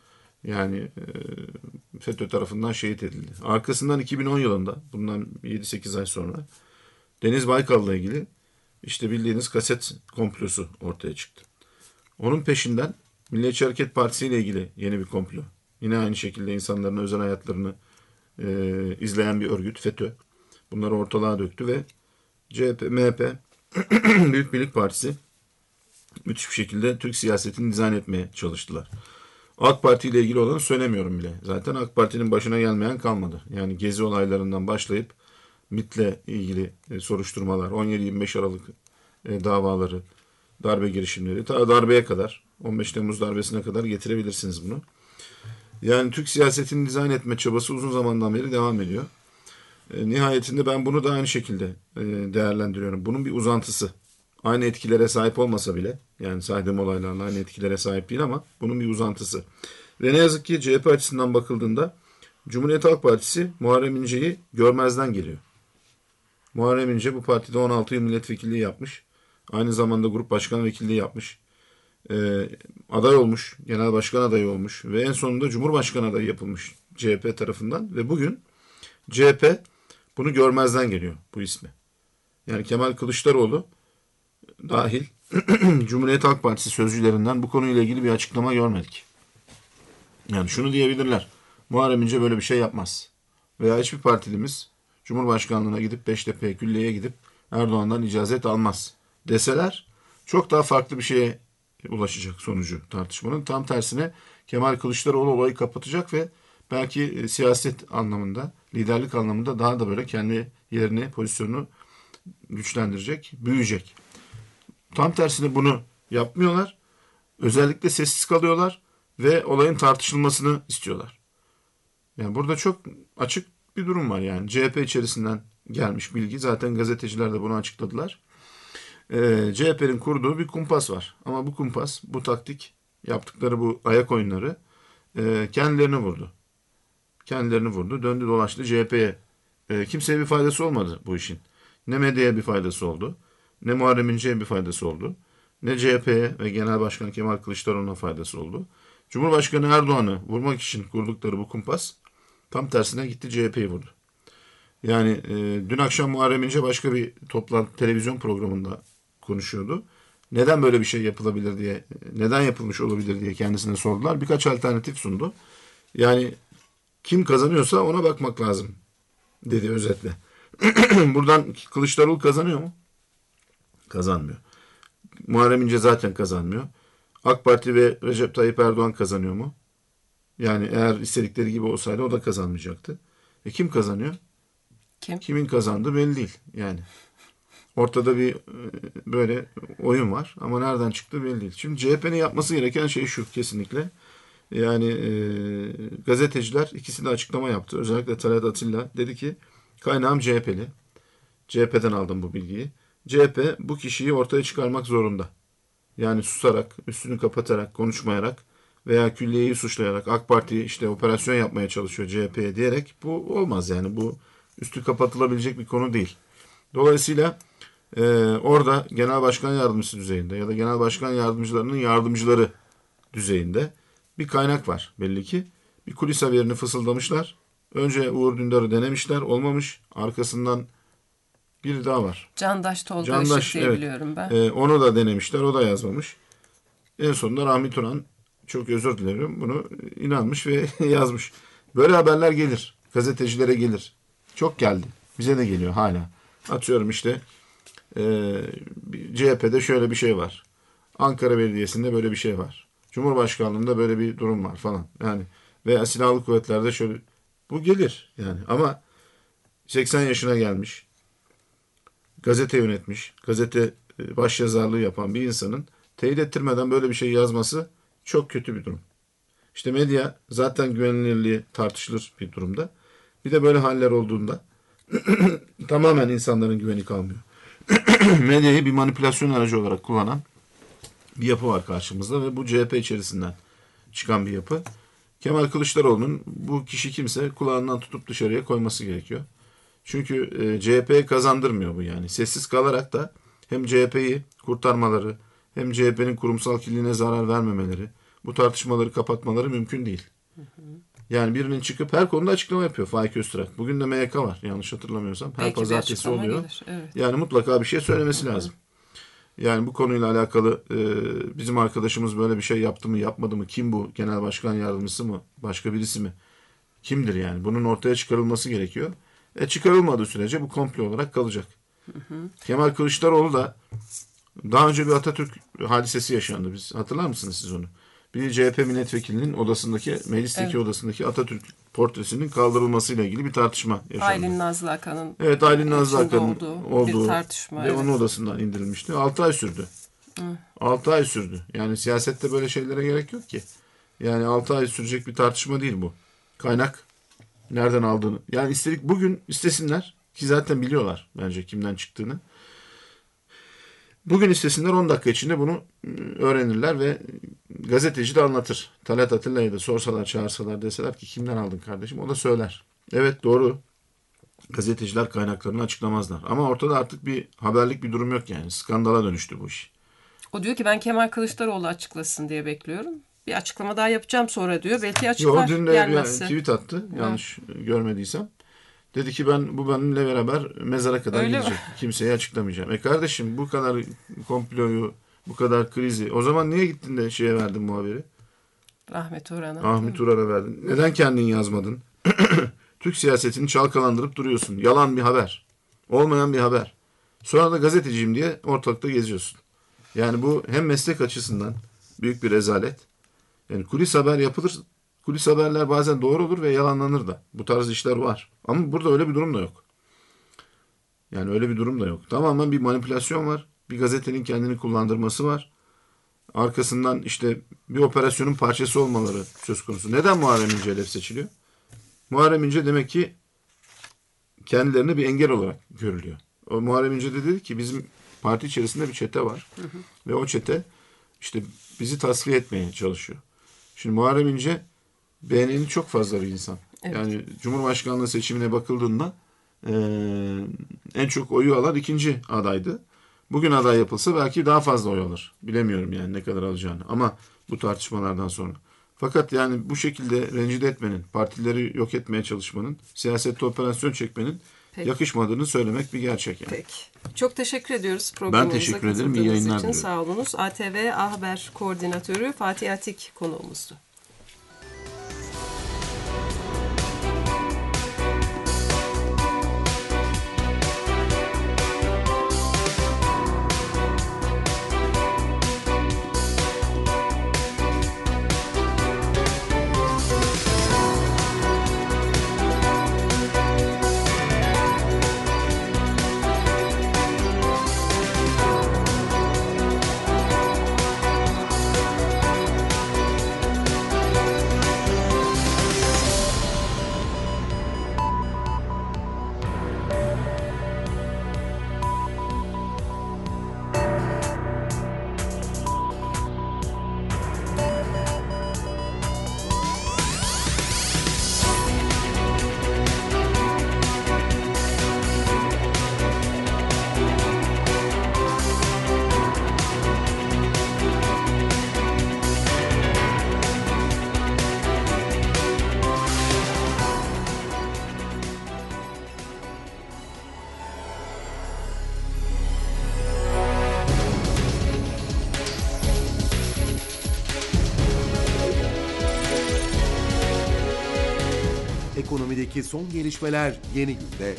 Yani e, FETÖ tarafından şehit edildi. Arkasından iki bin on yılında, bundan yedi sekiz ay sonra Deniz Baykal'la ilgili işte bildiğiniz kaset komplosu ortaya çıktı. Onun peşinden Milliyetçi Hareket Partisi ile ilgili yeni bir komplo. Yine aynı şekilde insanların özel hayatlarını e, izleyen bir örgüt FETÖ. Bunları ortalığa döktü ve C H P, M H P, Büyük Birlik Partisi müthiş bir şekilde Türk siyasetini dizayn etmeye çalıştılar. AK Parti ile ilgili olanı söylemiyorum bile. Zaten AK Parti'nin başına gelmeyen kalmadı. Yani gezi olaylarından başlayıp M İ T'le ilgili e, soruşturmalar, on yedi yirmi beş Aralık e, davaları, darbe girişimleri, ta darbeye kadar, on beş Temmuz darbesine kadar getirebilirsiniz bunu. Yani Türk siyasetini dizayn etme çabası uzun zamandan beri devam ediyor. E, nihayetinde ben bunu da aynı şekilde e, değerlendiriyorum. Bunun bir uzantısı. Aynı etkilere sahip olmasa bile, yani saydığım olaylarla aynı etkilere sahip değil ama bunun bir uzantısı. Ve ne yazık ki C H P açısından bakıldığında Cumhuriyet Halk Partisi Muharrem İnce'yi görmezden geliyor. Muharrem İnce bu partide on altı yıl milletvekilliği yapmış. Aynı zamanda grup başkan vekilliği yapmış. Ee, aday olmuş, genel başkan adayı olmuş ve en sonunda Cumhurbaşkanı adayı yapılmış C H P tarafından. Ve bugün C H P bunu görmezden geliyor, bu ismi. Yani Kemal Kılıçdaroğlu dahil Cumhuriyet Halk Partisi sözcülerinden bu konuyla ilgili bir açıklama görmedik. Yani şunu diyebilirler: Muharrem İnce böyle bir şey yapmaz. Veya hiçbir partilimiz Cumhurbaşkanlığına gidip Beştepe'ye, Külliye'ye gidip Erdoğan'dan icazet almaz deseler çok daha farklı bir şeye ulaşacak sonucu tartışmanın. Tam tersine Kemal Kılıçdaroğlu olayı kapatacak ve belki siyaset anlamında, liderlik anlamında daha da böyle kendi yerini, pozisyonunu güçlendirecek, büyüyecek. Tam tersine bunu yapmıyorlar. Özellikle sessiz kalıyorlar ve olayın tartışılmasını istiyorlar. Yani burada çok açık bir durum var yani. C H P içerisinden gelmiş bilgi. Zaten gazeteciler de bunu açıkladılar. Ee, C H P'nin kurduğu bir kumpas var. Ama bu kumpas, bu taktik, yaptıkları bu ayak oyunları e, kendilerini vurdu. Kendilerini vurdu. Döndü dolaştı C H P'ye. E, kimseye bir faydası olmadı bu işin. Ne medyaya bir faydası oldu, ne Muharrem İnce'ye bir faydası oldu, ne C H P'ye ve Genel Başkan Kemal Kılıçdaroğlu'na faydası oldu. Cumhurbaşkanı Erdoğan'ı vurmak için kurdukları bu kumpas tam tersine gitti, C H P'yi vurdu. Yani e, dün akşam Muharrem İnce başka bir toplantı televizyon programında konuşuyordu. Neden böyle bir şey yapılabilir diye, neden yapılmış olabilir diye kendisine sordular. Birkaç alternatif sundu. Yani kim kazanıyorsa ona bakmak lazım dedi özetle. Buradan Kılıçdaroğlu kazanıyor mu? Kazanmıyor. Muharrem İnce zaten kazanmıyor. AK Parti ve Recep Tayyip Erdoğan kazanıyor mu? Yani eğer istedikleri gibi olsaydı o da kazanmayacaktı. E kim kazanıyor? Kim? Kimin kazandığı belli değil. Yani ortada bir böyle oyun var ama nereden çıktı belli değil. Şimdi C H P'nin yapması gereken şey şu kesinlikle. Yani e, gazeteciler ikisi de açıklama yaptı. Özellikle Talat Atilla dedi ki kaynağım C H P'li. C H P'den aldım bu bilgiyi. C H P bu kişiyi ortaya çıkarmak zorunda. Yani susarak, üstünü kapatarak, konuşmayarak veya külliyeyi suçlayarak AK Parti işte operasyon yapmaya çalışıyor C H P'ye diyerek bu olmaz yani. Bu üstü kapatılabilecek bir konu değil. Dolayısıyla e, orada genel başkan yardımcısı düzeyinde ya da genel başkan yardımcılarının yardımcıları düzeyinde bir kaynak var belli ki. Bir kulis haberini fısıldamışlar. Önce Uğur Dündar'ı denemişler, olmamış. Arkasından biri daha var. Candaş Tolga Candaş, Işık diye evet. biliyorum ben. Ee, onu da denemişler, o da yazmamış. En sonunda Rahmi Turan, çok özür dilerim, bunu inanmış ve yazmış. Böyle haberler gelir. Gazetecilere gelir. Çok geldi. Bize de geliyor hala. Atıyorum işte e, C H P'de şöyle bir şey var. Ankara Belediyesi'nde böyle bir şey var. Cumhurbaşkanlığında böyle bir durum var falan. Yani veya silahlı kuvvetlerde şöyle, bu gelir yani. Ama seksen yaşına gelmiş, gazete yönetmiş, gazete başyazarlığı yapan bir insanın teyit ettirmeden böyle bir şey yazması çok kötü bir durum. İşte medya zaten güvenilirliği tartışılır bir durumda. Bir de böyle haller olduğunda tamamen insanların güveni kalmıyor. Medyayı bir manipülasyon aracı olarak kullanan bir yapı var karşımızda ve bu C H P içerisinden çıkan bir yapı. Kemal Kılıçdaroğlu'nun bu kişi kimse kulağından tutup dışarıya koyması gerekiyor. Çünkü e, C H P'ye kazandırmıyor bu yani. Sessiz kalarak da hem C H P'yi kurtarmaları hem C H P'nin kurumsal kimliğine zarar vermemeleri, bu tartışmaları kapatmaları mümkün değil. Yani birinin çıkıp her konuda açıklama yapıyor Faik Öztürk. Bugün de M Y K var yanlış hatırlamıyorsam. Her Belki pazartesi oluyor. Gelir, evet. Yani mutlaka bir şey söylemesi lazım. Yani bu konuyla alakalı e, bizim arkadaşımız böyle bir şey yaptı mı yapmadı mı? Kim bu? Genel başkan yardımcısı mı? Başka birisi mi? Kimdir yani? Bunun ortaya çıkarılması gerekiyor. E çıkarılmadığı sürece bu komplo olarak kalacak. Hı hı. Kemal Kılıçdaroğlu da daha önce bir Atatürk hadisesi yaşandı. Biz hatırlar mısınız siz onu? Bir C H P milletvekilinin odasındaki, meclisteki evet. odasındaki Atatürk portresinin kaldırılmasıyla ilgili bir tartışma yaşandı. Aylin Nazlı Akan'ın Evet, Aylin Nazlı Akan'ın olduğu, olduğu bir tartışma. Ve evet. onun odasından indirilmişti. altı ay sürdü. Hı. altı ay sürdü. Yani siyasette böyle şeylere gerek yok ki. Yani altı ay sürecek bir tartışma değil bu. Kaynak nereden aldığını. Yani istedik bugün istesinler ki zaten biliyorlar bence kimden çıktığını. Bugün istesinler on dakika içinde bunu öğrenirler ve gazeteci de anlatır. Talat Atilla'yı da sorsalar, çağırsalar, deseler ki kimden aldın kardeşim? O da söyler. Evet doğru. Gazeteciler kaynaklarını açıklamazlar. Ama ortada artık bir haberlik bir durum yok yani. Skandala dönüştü bu iş. O diyor ki ben Kemal Kılıçdaroğlu açıklasın diye bekliyorum. Bir açıklama daha yapacağım sonra diyor. Belki açıklar. Yo, dün de gelmezse. Bir tweet attı. Yanlış evet. görmediysem. Dedi ki ben bu benimle beraber mezara kadar Öyle gidecek. Mi? Kimseye açıklamayacağım. E kardeşim bu kadar komployu, bu kadar krizi. O zaman niye gittin de şeye verdin bu haberi? Ahmet Uran'a. Ahmet Uran'a verdin. Neden kendin yazmadın? Türk siyasetini çalkalandırıp duruyorsun. Yalan bir haber. Olmayan bir haber. Sonra da gazeteciyim diye ortalıkta geziyorsun. Yani bu hem meslek açısından büyük bir rezalet. Yani kulis haber yapılır. Kulis haberler bazen doğru olur ve yalanlanır da. Bu tarz işler var. Ama burada öyle bir durum da yok. Yani öyle bir durum da yok. Tamamen bir manipülasyon var. Bir gazetenin kendini kullandırması var. Arkasından işte bir operasyonun parçası olmaları söz konusu. Neden Muharrem İnce hedef seçiliyor? Muharrem İnce demek ki kendilerine bir engel olarak görülüyor. O Muharrem İnce de dedi ki bizim parti içerisinde bir çete var. Hı hı. Ve o çete işte bizi tasfiye etmeye çalışıyor. Şimdi Muharrem İnce beğeneni çok fazla bir insan. Evet. Yani Cumhurbaşkanlığı seçimine bakıldığında e, en çok oyu alan ikinci adaydı. Bugün aday yapılsa belki daha fazla oy alır. Bilemiyorum yani ne kadar alacağını. Ama bu tartışmalardan sonra. Fakat yani bu şekilde rencide etmenin, partileri yok etmeye çalışmanın, siyasette operasyon çekmenin Peki. yakışmadığını söylemek bir gerçek yani. Peki. Çok teşekkür ediyoruz programımıza. Ben teşekkür ederim. İyi yayınlar diliyorum. Sağ olunuz. A T V A Haber Koordinatörü Fatih Atik konuğumuzdu. Ekonomideki son gelişmeler Yeni Günde.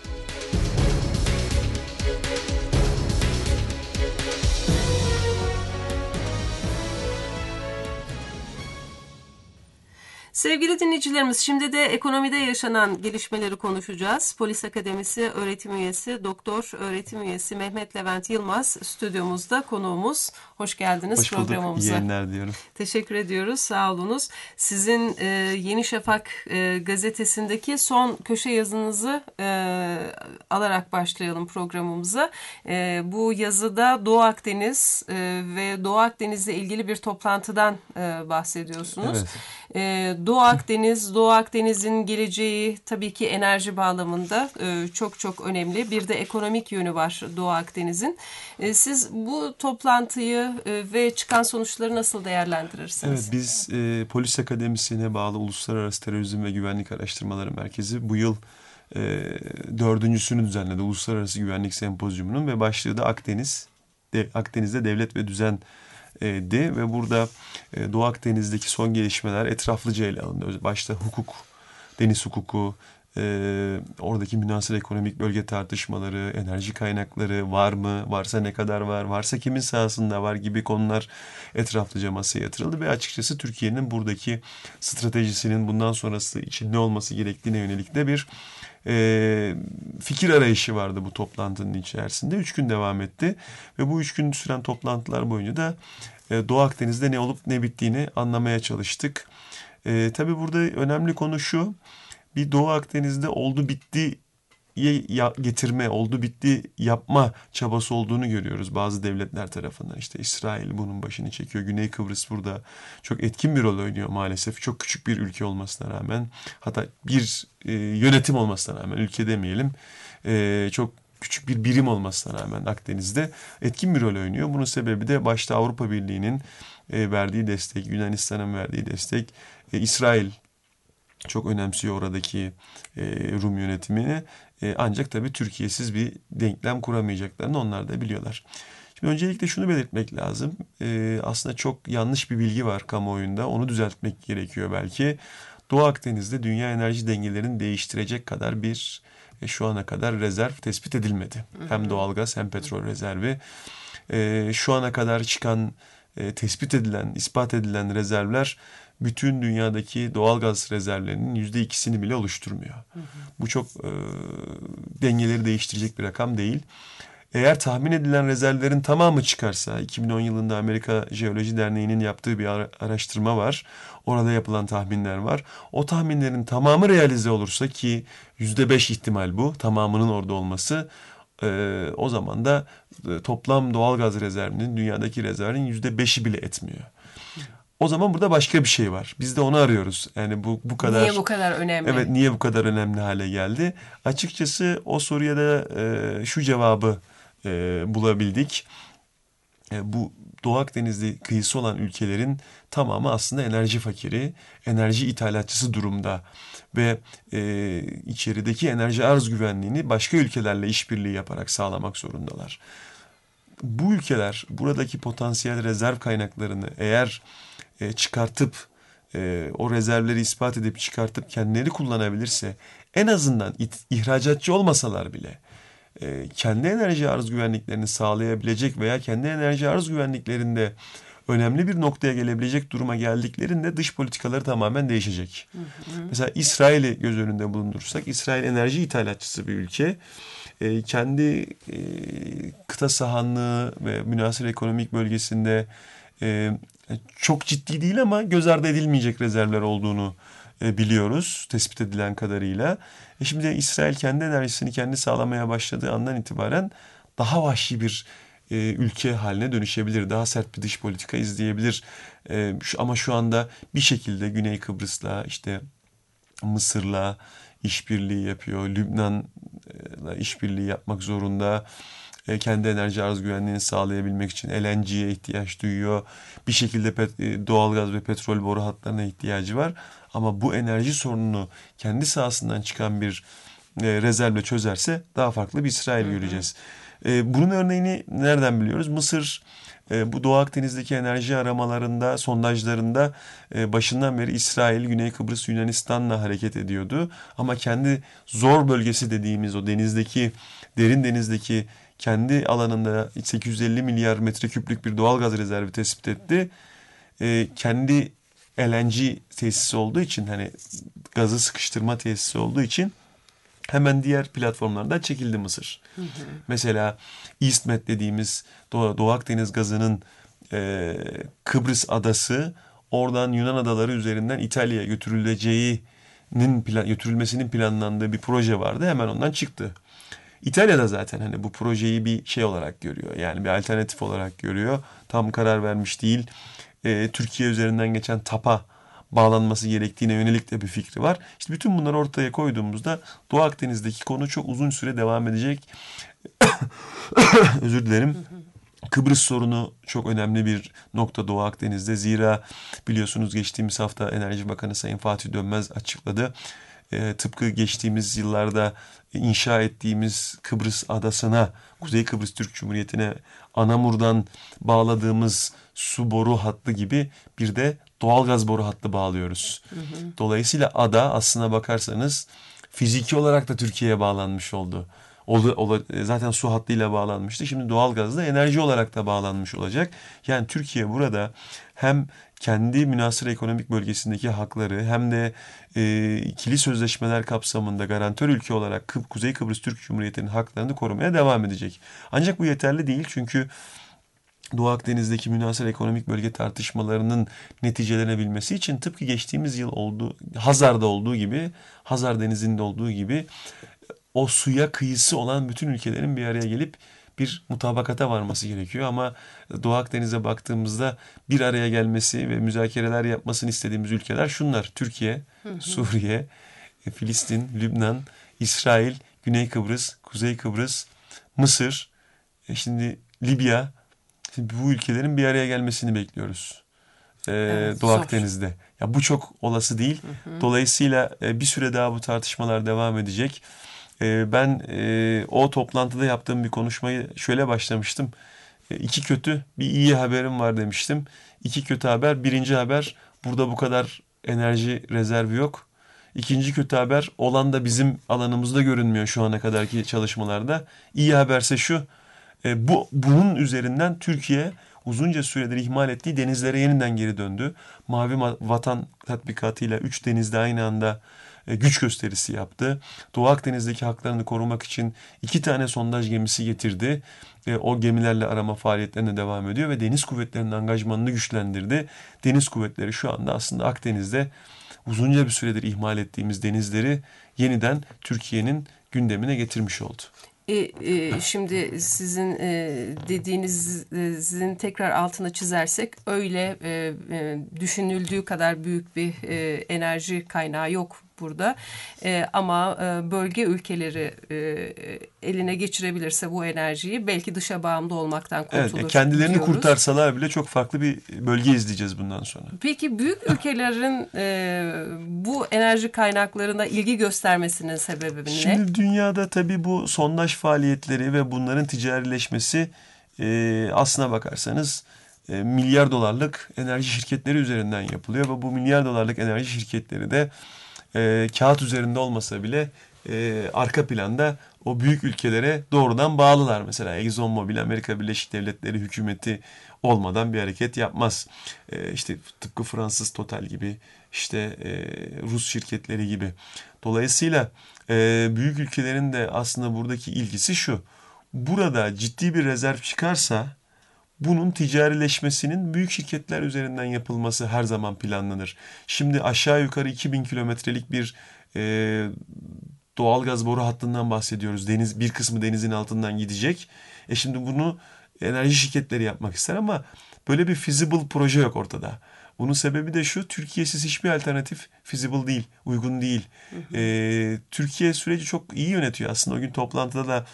Sevgili dinleyicilerimiz, şimdi de ekonomide yaşanan gelişmeleri konuşacağız. Polis Akademisi öğretim üyesi, doktor öğretim üyesi Mehmet Levent Yılmaz stüdyomuzda konuğumuz. Hoş geldiniz Hoş bulduk. programımıza. İyi yayınlar diyorum. Teşekkür ediyoruz. Sağ olunuz. Sizin e, Yeni Şafak e, gazetesindeki son köşe yazınızı e, alarak başlayalım programımıza. E, bu yazıda Doğu Akdeniz e, ve Doğu Akdeniz'le ilgili bir toplantıdan e, bahsediyorsunuz. Ee, Doğu Akdeniz, Doğu Akdeniz'in geleceği tabii ki enerji bağlamında e, çok çok önemli. Bir de ekonomik yönü var Doğu Akdeniz'in. E, siz bu toplantıyı e, ve çıkan sonuçları nasıl değerlendirirsiniz? Evet, biz e, Polis Akademisi'ne bağlı Uluslararası Terörizm ve Güvenlik Araştırmaları Merkezi bu yıl e, dördüncüsünü düzenledi. Uluslararası Güvenlik Sempozyumu'nun ve başlığı da Akdeniz, de, Akdeniz'de Devlet ve Düzen de ve burada e, Doğu Akdeniz'deki son gelişmeler etraflıca ele alındı. Başta hukuk, deniz hukuku, e, oradaki münhasır ekonomik bölge tartışmaları, enerji kaynakları var mı, varsa ne kadar var, varsa kimin sahasında var gibi konular etraflıca masaya yatırıldı ve açıkçası Türkiye'nin buradaki stratejisinin bundan sonrası için ne olması gerektiğine yönelik de bir e, fikir arayışı vardı bu toplantının içerisinde. Üç gün devam etti ve bu üç gün süren toplantılar boyunca da e, Doğu Akdeniz'de ne olup ne bittiğini anlamaya çalıştık. E, tabii burada önemli konu şu, bir Doğu Akdeniz'de oldu bitti getirme, oldu bitti yapma çabası olduğunu görüyoruz bazı devletler tarafından. İşte İsrail bunun başını çekiyor. Güney Kıbrıs burada çok etkin bir rol oynuyor maalesef. Çok küçük bir ülke olmasına rağmen, hatta bir e, yönetim olmasına rağmen, ülke demeyelim, e, çok küçük bir birim olmasına rağmen Akdeniz'de etkin bir rol oynuyor. Bunun sebebi de başta Avrupa Birliği'nin e, verdiği destek, Yunanistan'ın verdiği destek, e, İsrail çok önemsiyor oradaki e, Rum yönetimini. E, ancak tabii Türkiye'siz bir denklem kuramayacaklarını onlar da biliyorlar. Şimdi öncelikle şunu belirtmek lazım. E, aslında çok yanlış bir bilgi var kamuoyunda. Onu düzeltmek gerekiyor belki. Doğu Akdeniz'de dünya enerji dengelerini değiştirecek kadar bir e, şu ana kadar rezerv tespit edilmedi. Hı hı. Hem doğalgaz hem petrol rezervi. E, şu ana kadar çıkan, e, tespit edilen, ispat edilen rezervler bütün dünyadaki doğalgaz rezervlerinin yüzde ikisini bile oluşturmuyor. Hı hı. Bu çok e, dengeleri değiştirecek bir rakam değil. Eğer tahmin edilen rezervlerin tamamı çıkarsa, iki bin on yılında Amerika Jeoloji Derneği'nin yaptığı bir araştırma var. Orada yapılan tahminler var. O tahminlerin tamamı realize olursa, ki yüzde beş ihtimal bu, tamamının orada olması, e, o zaman da e, toplam doğalgaz rezervinin, dünyadaki rezervin yüzde beşi bile etmiyor. O zaman burada başka bir şey var. Biz de onu arıyoruz. Yani bu bu kadar. Niye bu kadar önemli? Evet, niye bu kadar önemli hale geldi? Açıkçası o soruya da e, şu cevabı e, bulabildik. E, bu Doğu Akdeniz'de kıyısı olan ülkelerin tamamı aslında enerji fakiri, enerji ithalatçısı durumda ve e, içerideki enerji arz güvenliğini başka ülkelerle işbirliği yaparak sağlamak zorundalar. Bu ülkeler buradaki potansiyel rezerv kaynaklarını eğer e, çıkartıp e, o rezervleri ispat edip çıkartıp kendileri kullanabilirse, en azından it, ihracatçı olmasalar bile e, kendi enerji arz güvenliklerini sağlayabilecek veya kendi enerji arz güvenliklerinde önemli bir noktaya gelebilecek duruma geldiklerinde dış politikaları tamamen değişecek. Hı hı. Mesela İsrail'i göz önünde bulundurursak, İsrail enerji ithalatçısı bir ülke. E, kendi e, kıta sahanlığı ve münhasır ekonomik bölgesinde e, çok ciddi değil ama göz ardı edilmeyecek rezervler olduğunu e, biliyoruz tespit edilen kadarıyla. E şimdi İsrail kendi enerjisini kendi sağlamaya başladığı andan itibaren daha vahşi bir e, ülke haline dönüşebilir. Daha sert bir dış politika izleyebilir. E, şu, ama şu anda bir şekilde Güney Kıbrıs'la, işte Mısır'la işbirliği yapıyor. Lübnan'la işbirliği yapmak zorunda. E, kendi enerji arz güvenliğini sağlayabilmek için L N G'ye ihtiyaç duyuyor. Bir şekilde pet- doğalgaz ve petrol boru hatlarına ihtiyacı var. Ama bu enerji sorununu kendi sahasından çıkan bir e, rezervle çözerse daha farklı bir İsrail göreceğiz. E, bunun örneğini nereden biliyoruz? Mısır e, bu Doğu Akdeniz'deki enerji aramalarında, sondajlarında e, başından beri İsrail, Güney Kıbrıs, Yunanistan'la hareket ediyordu. Ama kendi zor bölgesi dediğimiz o denizdeki, derin denizdeki kendi alanında sekiz yüz elli milyar metreküplük bir doğalgaz rezervi tespit etti. E, kendi L N G tesisi olduğu için, hani gazı sıkıştırma tesisi olduğu için hemen diğer platformlardan çekildi Mısır. Hı hı. Mesela EastMed dediğimiz Doğu, Doğu Akdeniz gazının e, Kıbrıs adası, oradan Yunan adaları üzerinden İtalya'ya götürüleceğinin plan, götürülmesinin planlandığı bir proje vardı. Hemen ondan çıktı. İtalya da zaten hani bu projeyi bir şey olarak görüyor. Yani bir alternatif olarak görüyor. Tam karar vermiş değil. E, Türkiye üzerinden geçen T A P A bağlanması gerektiğine yönelik de bir fikri var. İşte bütün bunları ortaya koyduğumuzda Doğu Akdeniz'deki konu çok uzun süre devam edecek. Özür dilerim. Kıbrıs sorunu çok önemli bir nokta Doğu Akdeniz'de. Zira biliyorsunuz geçtiğimiz hafta Enerji Bakanı Sayın Fatih Dönmez açıkladı. E, tıpkı geçtiğimiz yıllarda inşa ettiğimiz Kıbrıs adasına, Kuzey Kıbrıs Türk Cumhuriyeti'ne Anamur'dan bağladığımız su boru hattı gibi bir de doğalgaz boru hattı bağlıyoruz. Hı hı. Dolayısıyla ada aslına bakarsanız fiziki olarak da Türkiye'ye bağlanmış oldu. Zaten su hattıyla bağlanmıştı. Şimdi doğalgazla enerji olarak da bağlanmış olacak. Yani Türkiye burada hem kendi münhasır ekonomik bölgesindeki hakları hem de e, ikili sözleşmeler kapsamında garantör ülke olarak Kıb Kuzey Kıbrıs Türk Cumhuriyeti'nin haklarını korumaya devam edecek. Ancak bu yeterli değil çünkü Doğu Akdeniz'deki münhasır ekonomik bölge tartışmalarının neticelenebilmesi için tıpkı geçtiğimiz yıl olduğu, Hazar'da olduğu gibi, Hazar Denizi'nde olduğu gibi o suya kıyısı olan bütün ülkelerin bir araya gelip bir mutabakata varması gerekiyor. Ama Doğu Akdeniz'e baktığımızda bir araya gelmesi ve müzakereler yapmasını istediğimiz ülkeler şunlar: Türkiye, hı hı. Suriye, Filistin, Lübnan, İsrail, Güney Kıbrıs, Kuzey Kıbrıs, Mısır, şimdi Libya. Şimdi bu ülkelerin bir araya gelmesini bekliyoruz. Ee, evet, Doğu zor. Akdeniz'de. Ya bu çok olası değil. Hı hı. Dolayısıyla e, bir süre daha bu tartışmalar devam edecek. E, ben e, o toplantıda yaptığım bir konuşmayı şöyle başlamıştım. E, iki kötü, bir iyi haberim var demiştim. İki kötü haber. Birinci haber, burada bu kadar enerji rezervi yok. İkinci kötü haber, olan da bizim alanımızda görünmüyor şu ana kadarki çalışmalarda. İyi haberse şu: E, bu bunun üzerinden Türkiye uzunca süredir ihmal ettiği denizlere yeniden geri döndü. Mavi Vatan tatbikatıyla üç denizde aynı anda e, güç gösterisi yaptı. Doğu Akdeniz'deki haklarını korumak için iki tane sondaj gemisi getirdi. E, o gemilerle arama faaliyetlerine devam ediyor ve deniz kuvvetlerinin angajmanını güçlendirdi. Deniz kuvvetleri şu anda aslında Akdeniz'de uzunca bir süredir ihmal ettiğimiz denizleri yeniden Türkiye'nin gündemine getirmiş oldu. E, e, şimdi sizin e, dediğinizin tekrar altına çizersek öyle e, e, düşünüldüğü kadar büyük bir e, enerji kaynağı yok burada. E, ama e, bölge ülkeleri e, eline geçirebilirse bu enerjiyi belki dışa bağımlı olmaktan kurtulur. Evet, kendilerini diyoruz. Kurtarsalar bile çok farklı bir bölge izleyeceğiz bundan sonra. Peki büyük ülkelerin e, bu enerji kaynaklarına ilgi göstermesinin sebebi ne? Şimdi dünyada tabii bu sondaj faaliyetleri ve bunların ticarileşmesi e, aslına bakarsanız e, milyar dolarlık enerji şirketleri üzerinden yapılıyor ve bu milyar dolarlık enerji şirketleri de e, kağıt üzerinde olmasa bile e, arka planda o büyük ülkelere doğrudan bağlılar. Mesela ExxonMobil, Amerika Birleşik Devletleri hükümeti olmadan bir hareket yapmaz. E, işte tıpkı Fransız Total gibi, işte e, Rus şirketleri gibi. Dolayısıyla e, büyük ülkelerin de aslında buradaki ilgisi şu: burada ciddi bir rezerv çıkarsa bunun ticarileşmesinin büyük şirketler üzerinden yapılması her zaman planlanır. Şimdi aşağı yukarı iki bin kilometrelik bir e, doğalgaz boru hattından bahsediyoruz. Deniz, bir kısmı denizin altından gidecek. E şimdi bunu enerji şirketleri yapmak ister ama böyle bir feasible proje yok ortada. Bunun sebebi de şu: Türkiye'siz hiçbir alternatif feasible değil, uygun değil. Hı hı. E, Türkiye süreci çok iyi yönetiyor aslında. O gün toplantıda da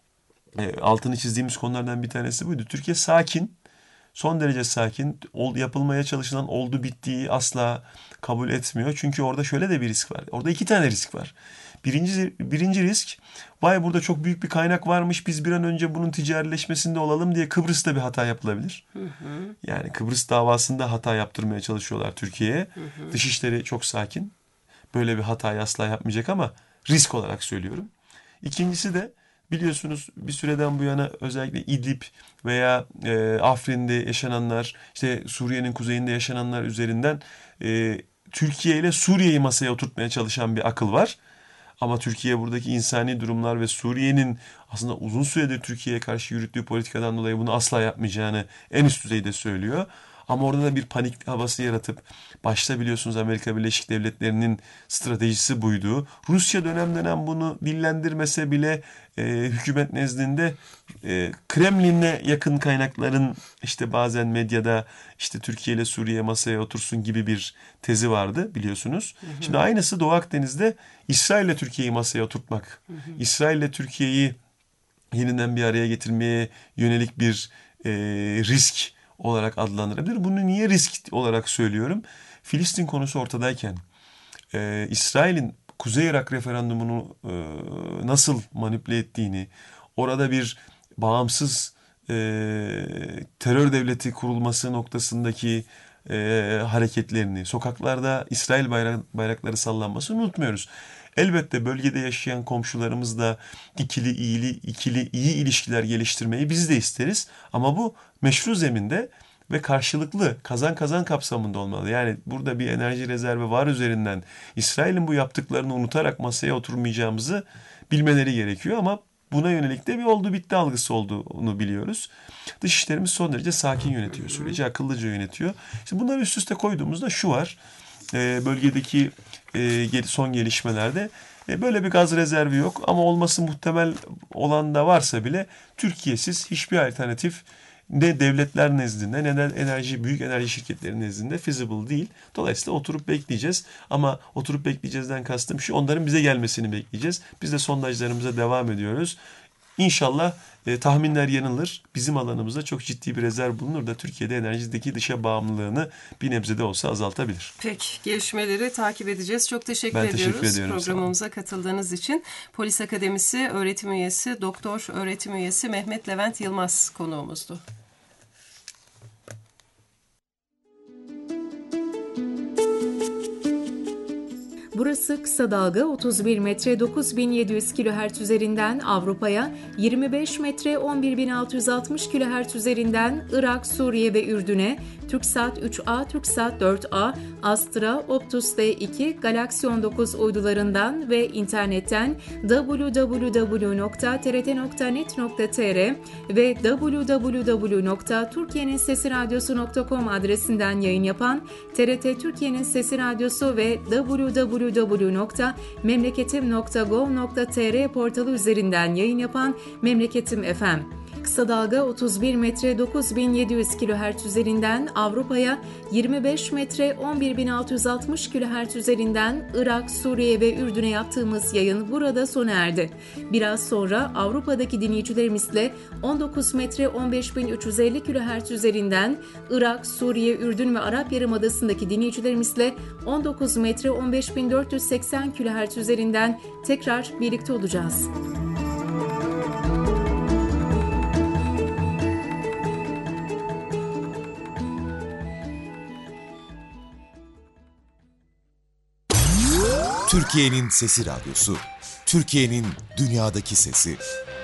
e, altını çizdiğimiz konulardan bir tanesi buydu. Türkiye sakin, son derece sakin. Ol, yapılmaya çalışılan oldu bittiği asla kabul etmiyor. Çünkü orada şöyle de bir risk var. Orada iki tane risk var. Birinci, birinci risk, vay burada çok büyük bir kaynak varmış, biz bir an önce bunun ticarileşmesinde olalım diye Kıbrıs'ta bir hata yapılabilir. Hı hı. Yani Kıbrıs davasında hata yaptırmaya çalışıyorlar Türkiye'ye. Hı hı. Dışişleri çok sakin. Böyle bir hatayı asla yapmayacak ama risk olarak söylüyorum. İkincisi de biliyorsunuz bir süreden bu yana özellikle İdlib veya e, Afrin'de yaşananlar, işte Suriye'nin kuzeyinde yaşananlar üzerinden e, Türkiye ile Suriye'yi masaya oturtmaya çalışan bir akıl var. Ama Türkiye buradaki insani durumlar ve Suriye'nin aslında uzun süredir Türkiye'ye karşı yürüttüğü politikadan dolayı bunu asla yapmayacağını en üst düzeyde söylüyor. Ama orada da bir panik havası yaratıp, başta biliyorsunuz Amerika Birleşik Devletleri'nin stratejisi buydu. Rusya dönem dönem bunu dillendirmese bile e, hükümet nezdinde e, Kremlin'e yakın kaynakların işte bazen medyada işte Türkiye ile Suriye masaya otursun gibi bir tezi vardı biliyorsunuz. Hı hı. Şimdi aynısı Doğu Akdeniz'de İsrail ile Türkiye'yi masaya oturtmak, hı hı. İsrail ile Türkiye'yi yeniden bir araya getirmeye yönelik bir e, risk olarak adlandırabilir. Bunu niye risk olarak söylüyorum? Filistin konusu ortadayken e, İsrail'in Kuzey Irak referandumunu e, nasıl manipüle ettiğini, orada bir bağımsız e, terör devleti kurulması noktasındaki e, hareketlerini, sokaklarda İsrail bayrak, bayrakları sallanmasını unutmuyoruz. Elbette bölgede yaşayan komşularımızla ikili iyili ikili iyi ilişkiler geliştirmeyi biz de isteriz. Ama bu meşru zeminde ve karşılıklı kazan kazan kapsamında olmalı. Yani burada bir enerji rezervi var üzerinden İsrail'in bu yaptıklarını unutarak masaya oturmayacağımızı bilmeleri gerekiyor. Ama buna yönelik de bir oldu bitti algısı olduğunu biliyoruz. Dışişlerimiz son derece sakin yönetiyor süreci, akıllıca yönetiyor. İşte bunları üst üste koyduğumuzda şu var. E, bölgedeki e, son gelişmelerde e, böyle bir gaz rezervi yok. Ama olması muhtemel olan da varsa bile Türkiye'siz hiçbir alternatif ne devletler nezdinde ne de enerji büyük enerji şirketleri nezdinde feasible değil. Dolayısıyla oturup bekleyeceğiz. Ama oturup bekleyeceğizden kastım şu, onların bize gelmesini bekleyeceğiz. Biz de sondajlarımıza devam ediyoruz. İnşallah e, tahminler yanılır. Bizim alanımızda çok ciddi bir rezerv bulunur da Türkiye'de enerjideki dışa bağımlılığını bir nebze de olsa azaltabilir. Peki, gelişmeleri takip edeceğiz. Çok teşekkür ben ediyoruz teşekkür ediyorum, programımıza katıldığınız için. Polis Akademisi öğretim üyesi, doktor öğretim üyesi Mehmet Levent Yılmaz konuğumuzdu. Burası kısa dalga otuz bir metre dokuz bin yedi yüz kilohertz üzerinden Avrupa'ya, yirmi beş metre on bir bin altı yüz altmış kilohertz üzerinden Irak, Suriye ve Ürdün'e, TürkSat üç A, TürkSat dört A, Astra, Optus D iki, Galaxy on dokuz uydularından ve internetten double-u double-u double-u nokta t r t nokta net nokta t r ve double-u double-u double-u nokta türkiyenin sesi radyosu nokta com adresinden yayın yapan T R T Türkiye'nin Sesi Radyosu ve double-u double-u double-u nokta memleketim nokta gov nokta t r portalı üzerinden yayın yapan Memleketim F M. Kısa dalga otuz bir metre dokuz bin yedi yüz kilohertz üzerinden Avrupa'ya, yirmi beş metre on bir bin altı yüz altmış kilohertz üzerinden Irak, Suriye ve Ürdün'e yaptığımız yayın burada sona erdi. Biraz sonra Avrupa'daki dinleyicilerimizle on dokuz metre on beş bin üç yüz elli kilohertz üzerinden Irak, Suriye, Ürdün ve Arap Yarımadası'ndaki dinleyicilerimizle on dokuz metre on beş bin dört yüz seksen kilohertz üzerinden tekrar birlikte olacağız. Türkiye'nin Sesi Radyosu, Türkiye'nin dünyadaki sesi.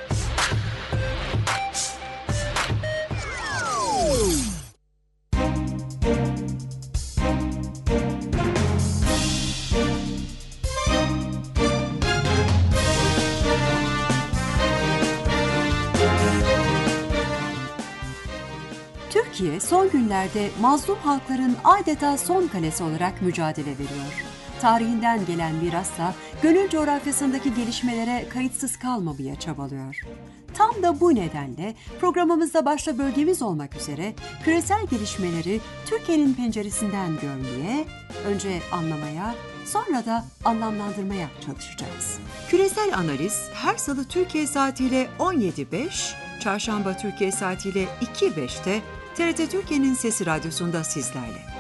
Türkiye son günlerde mazlum halkların adeta son kalesi olarak mücadele veriyor. Tarihinden gelen mirasla gönül coğrafyasındaki gelişmelere kayıtsız kalmamaya çabalıyor. Tam da bu nedenle programımızda başta bölgemiz olmak üzere küresel gelişmeleri Türkiye'nin penceresinden görmeye, önce anlamaya, sonra da anlamlandırmaya çalışacağız. Küresel analiz her salı Türkiye saatiyle on yedi beş, çarşamba Türkiye saatiyle iki beşte T R T Türkiye'nin Sesi Radyosu'nda sizlerle.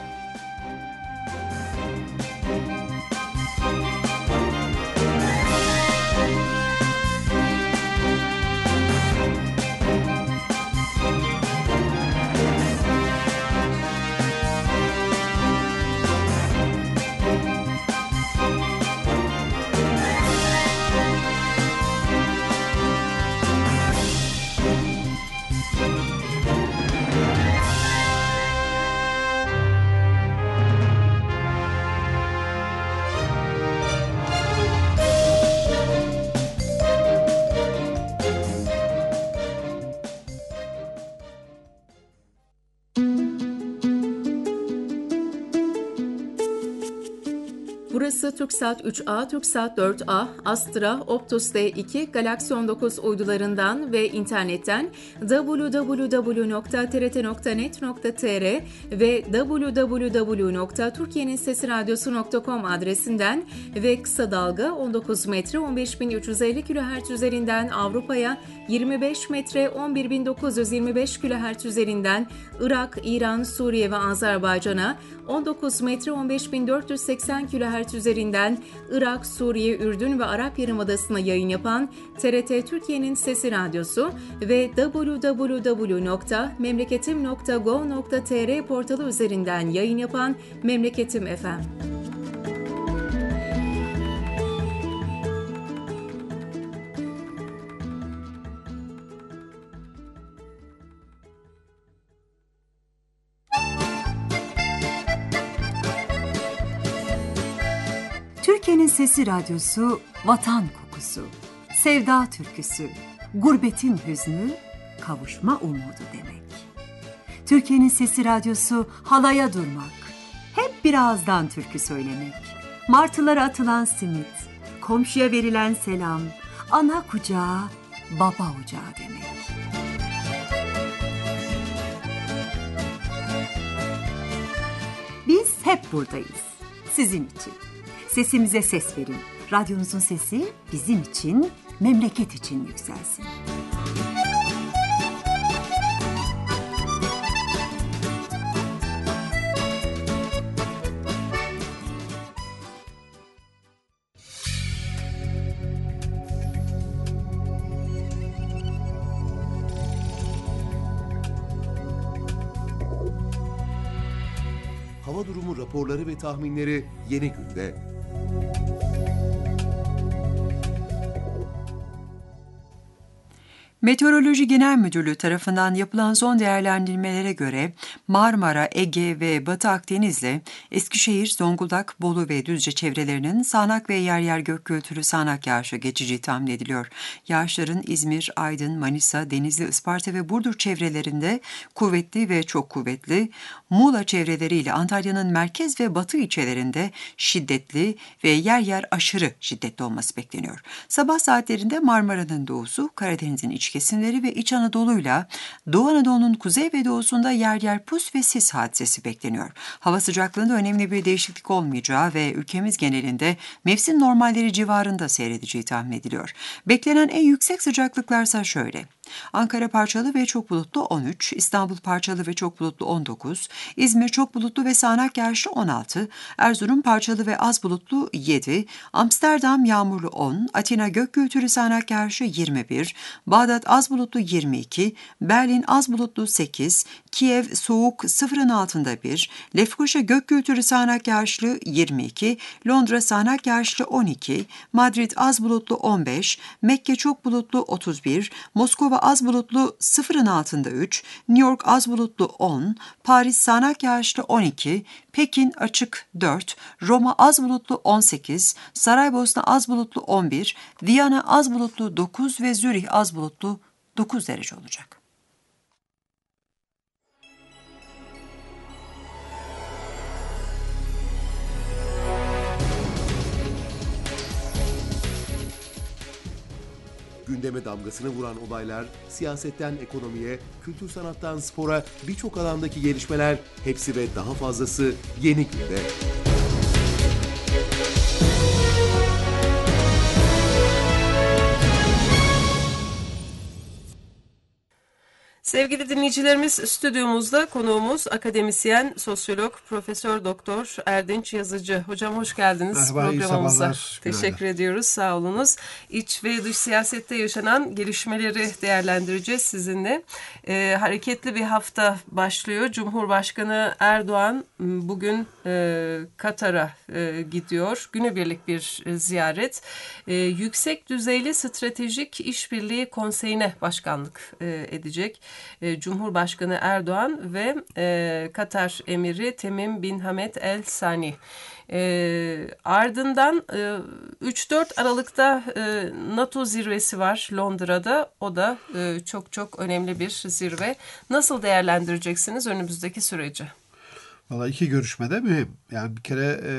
sonrası TürkSat üç A, TürkSat dört A, Astra, Optus D iki, Galaxy on dokuz uydularından ve internetten double-u double-u double-u nokta t r t nokta net nokta t r ve double-u double-u double-u nokta türkiyenin sesi radyosu nokta com adresinden ve kısa dalga on dokuz metre on beş bin üç yüz elli kilohertz üzerinden Avrupa'ya, yirmi beş metre on bir bin dokuz yüz yirmi beş kilohertz üzerinden Irak, İran, Suriye ve Azerbaycan'a, on dokuz metre on beş bin dört yüz seksen kilohertz üzerinden Irak, Suriye, Ürdün ve Arap Yarımadası'na yayın yapan T R T Türkiye'nin Sesi Radyosu ve double-u double-u double-u nokta memleketim nokta gov nokta t r portalı üzerinden yayın yapan Memleketim F M. Türkiye'nin Sesi Radyosu, vatan kokusu, sevda türküsü, gurbetin hüznü, kavuşma umudu demek. Türkiye'nin Sesi Radyosu, halaya durmak, hep bir ağızdan türkü söylemek, martılara atılan simit, komşuya verilen selam, ana kucağı, baba ocağı demek. Biz hep buradayız, sizin için. Sesimize ses verin. Radyonuzun sesi bizim için, memleket için yükselsin. Hava durumu raporları ve tahminleri Yeni Günde. Meteoroloji Genel Müdürlüğü tarafından yapılan son değerlendirmelere göre Marmara, Ege ve Batı Akdeniz'le Eskişehir, Zonguldak, Bolu ve Düzce çevrelerinin sağanak ve yer yer gök gürültülü sağanak yağışı geçeceği tahmin ediliyor. Yağışların İzmir, Aydın, Manisa, Denizli, Isparta ve Burdur çevrelerinde kuvvetli ve çok kuvvetli, Muğla çevreleriyle Antalya'nın merkez ve batı ilçelerinde şiddetli ve yer yer aşırı şiddetli olması bekleniyor. Sabah saatlerinde Marmara'nın doğusu, Karadeniz'in iç kesimleri ve İç Anadolu'yla Doğu Anadolu'nun kuzey ve doğusunda yer yer pus ve sis hadisesi bekleniyor. Hava sıcaklığında önemli bir değişiklik olmayacağı ve ülkemiz genelinde mevsim normalleri civarında seyredeceği tahmin ediliyor. Beklenen en yüksek sıcaklıklarsa şöyle: Ankara parçalı ve çok bulutlu on üç, İstanbul parçalı ve çok bulutlu on dokuz, İzmir çok bulutlu ve sağanak yağışlı on altı, Erzurum parçalı ve az bulutlu yedi, Amsterdam yağmurlu on, Atina gök gürültülü sağanak yağışlı yirmi bir, Bağdat az bulutlu yirmi iki, Berlin az bulutlu sekiz, Kiev soğuk sıfırın altında bir, Lefkoşa gök gürültülü sağanak yağışlı yirmi iki, Londra sağanak yağışlı on iki, Madrid az bulutlu on beş, Mekke çok bulutlu otuz bir, Moskova az bulutlu sıfırın altında üç, New York az bulutlu on, Paris sağanak yağışlı on iki, Pekin açık dört, Roma az bulutlu on sekiz, Saraybosna az bulutlu on bir, Viyana az bulutlu dokuz ve Zürih az bulutlu dokuz derece olacak. Gündeme damgasını vuran olaylar, siyasetten ekonomiye, kültür sanattan spora, birçok alandaki gelişmeler, hepsi ve daha fazlası Yeni Günde. Sevgili dinleyicilerimiz, stüdyomuzda konuğumuz akademisyen, sosyolog, Profesör Doktor Erdinç Yazıcı. Hocam hoş geldiniz Merhaba, programımıza. iyi sabahlar. Teşekkür Günaydın. ediyoruz, sağ olunuz. İç ve dış siyasette yaşanan gelişmeleri değerlendireceğiz sizinle. Ee, hareketli bir hafta başlıyor. Cumhurbaşkanı Erdoğan bugün e, Katar'a e, gidiyor. Günübirlik bir e, ziyaret. E, Yüksek Düzeyli Stratejik İşbirliği Konseyi'ne başkanlık e, edecek. Cumhurbaşkanı Erdoğan ve e, Katar Emiri Temim bin Hamed El Sani. E, ardından e, üç dört Aralık'ta e, NATO zirvesi var Londra'da. O da e, çok çok önemli bir zirve. Nasıl değerlendireceksiniz önümüzdeki süreci? Valla iki görüşmede mühim. Yani bir kere e,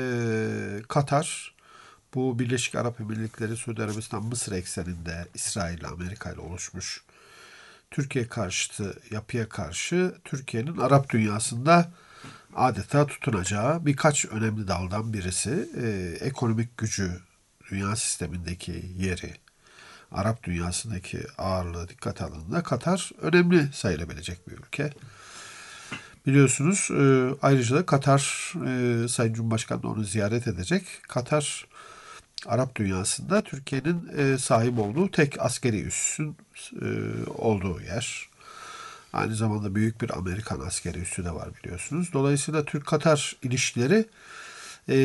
Katar, bu Birleşik Arap Emirlikleri, Suudi Arabistan, Mısır ekseninde İsrail ile Amerika ile oluşmuş Türkiye karşıtı yapıya karşı Türkiye'nin Arap dünyasında adeta tutunacağı birkaç önemli daldan birisi. E, ekonomik gücü, dünya sistemindeki yeri, Arap dünyasındaki ağırlığı dikkat alındığında Katar önemli sayılabilecek bir ülke. Biliyorsunuz e, ayrıca da Katar, e, Sayın Cumhurbaşkanı da onu ziyaret edecek. Katar, Arap dünyasında Türkiye'nin e, sahip olduğu tek askeri üssün e, olduğu yer. Aynı zamanda büyük bir Amerikan askeri üssü de var biliyorsunuz. Dolayısıyla Türk-Katar ilişkileri e,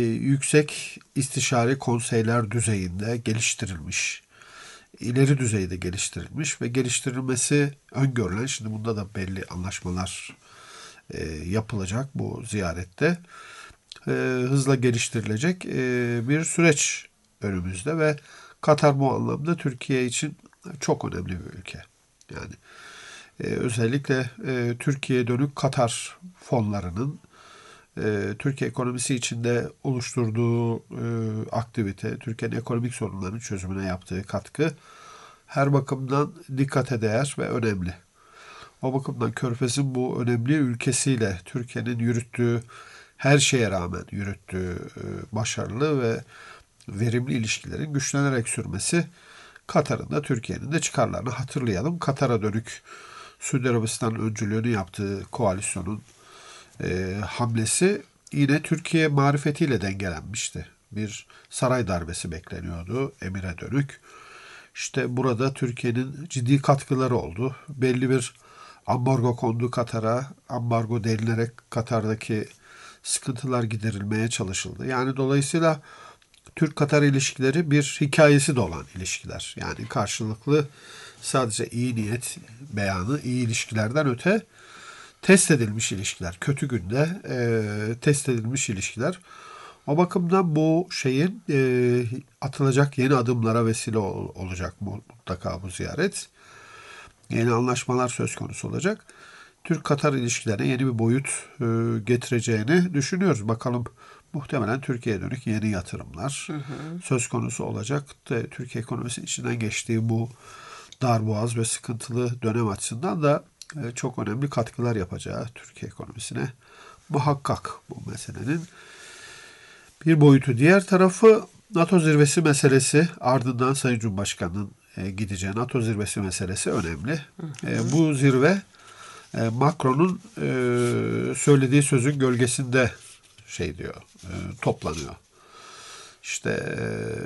yüksek istişare konseyler düzeyinde geliştirilmiş, ileri düzeyde geliştirilmiş ve geliştirilmesi öngörülen, şimdi bunda da belli anlaşmalar e, yapılacak bu ziyarette, e, hızla geliştirilecek e, bir süreç önümüzde ve Katar bu anlamda Türkiye için çok önemli bir ülke. Yani e, özellikle e, Türkiye'ye dönük Katar fonlarının e, Türkiye ekonomisi içinde oluşturduğu e, aktivite, Türkiye'nin ekonomik sorunlarının çözümüne yaptığı katkı her bakımdan dikkate değer ve önemli. O bakımdan Körfez'in bu önemli ülkesiyle Türkiye'nin yürüttüğü, her şeye rağmen yürüttüğü başarılı ve verimli ilişkilerin güçlenerek sürmesi, Katar'ın da Türkiye'nin de çıkarlarını hatırlayalım. Katar'a dönük Suudi Arabistan öncülüğünü yaptığı koalisyonun e, hamlesi yine Türkiye marifetiyle dengelenmişti. Bir saray darbesi bekleniyordu emire dönük. İşte burada Türkiye'nin ciddi katkıları oldu. Belli bir ambargo kondu Katar'a. Ambargo denilerek Katar'daki sıkıntılar giderilmeye çalışıldı. Yani dolayısıyla Türk-Katar ilişkileri bir hikayesi de olan ilişkiler. Yani karşılıklı sadece iyi niyet beyanı, iyi ilişkilerden öte test edilmiş ilişkiler. Kötü günde e, test edilmiş ilişkiler. O bakımdan bu şeyin e, atılacak yeni adımlara vesile ol, olacak mutlaka bu ziyaret. Yeni anlaşmalar söz konusu olacak. Türk-Katar ilişkilerine yeni bir boyut e, getireceğini düşünüyoruz. Bakalım, muhtemelen Türkiye'ye dönük yeni yatırımlar hı hı. söz konusu olacak. De, Türkiye ekonomisinin içinden geçtiği bu darboğaz ve sıkıntılı dönem açısından da e, çok önemli katkılar yapacağı Türkiye ekonomisine muhakkak bu meselenin bir boyutu. Diğer tarafı NATO zirvesi meselesi, ardından Sayın Cumhurbaşkanı'nın e, gideceği NATO zirvesi meselesi önemli. Hı hı. E, bu zirve e, Macron'un e, söylediği sözün gölgesinde şey diyor, e, toplanıyor. İşte e,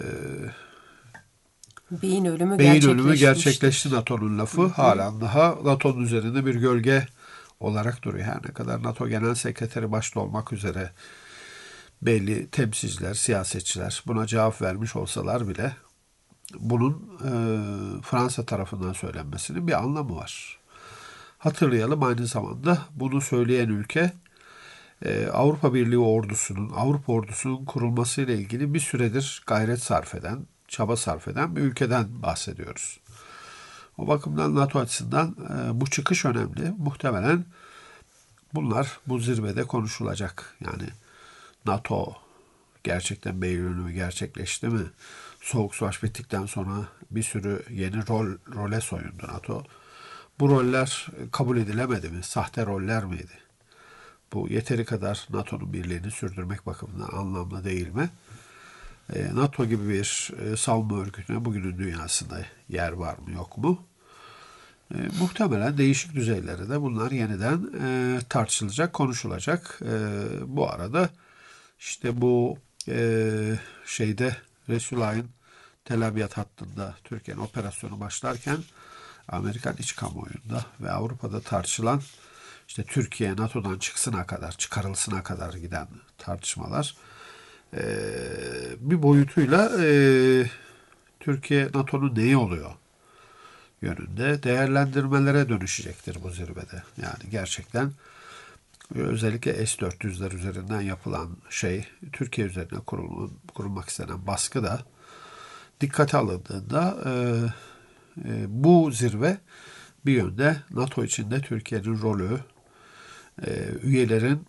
beyin ölümü beyin gerçekleşti. ölümü gerçekleşti NATO'nun lafı. Hı hı. Halen daha NATO'nun üzerinde bir gölge olarak duruyor. Her ne kadar NATO Genel Sekreteri başta olmak üzere belli temsilciler, siyasetçiler buna cevap vermiş olsalar bile bunun e, Fransa tarafından söylenmesinin bir anlamı var. Hatırlayalım, aynı zamanda bunu söyleyen ülke e, Avrupa Birliği ordusunun, Avrupa ordusunun kurulmasıyla ilgili bir süredir gayret sarf eden, çaba sarf eden bir ülkeden bahsediyoruz. O bakımdan NATO açısından e, bu çıkış önemli. Muhtemelen bunlar bu zirvede konuşulacak. Yani NATO gerçekten beyin ölümü gerçekleşti mi? Soğuk Savaş bittikten sonra bir sürü yeni rol role soyundu NATO. Bu roller kabul edilemedi mi? Sahte roller miydi? Bu yeteri kadar NATO'nun birliğini sürdürmek bakımından anlamlı değil mi? E, NATO gibi bir e, savunma örgütüne bugünün dünyasında yer var mı yok mu? E, muhtemelen değişik düzeylerde bunlar yeniden e, tartışılacak, konuşulacak. E, bu arada işte bu e, şeyde Resulayn Tel Abyad hattında Türkiye'nin operasyonu başlarken Amerikan iç kamuoyunda ve Avrupa'da tartışılan işte Türkiye NATO'dan çıksına kadar, çıkarılsına kadar giden tartışmalar e, bir boyutuyla e, Türkiye NATO'nun neyi oluyor yönünde değerlendirmelere dönüşecektir bu zirvede. Yani gerçekten özellikle S dört yüzler üzerinden yapılan şey, Türkiye üzerine kurul, kurulmak istenen baskı da dikkate alındığında e, e, bu zirve bir yönde NATO içinde Türkiye'nin rolü, e, üyelerin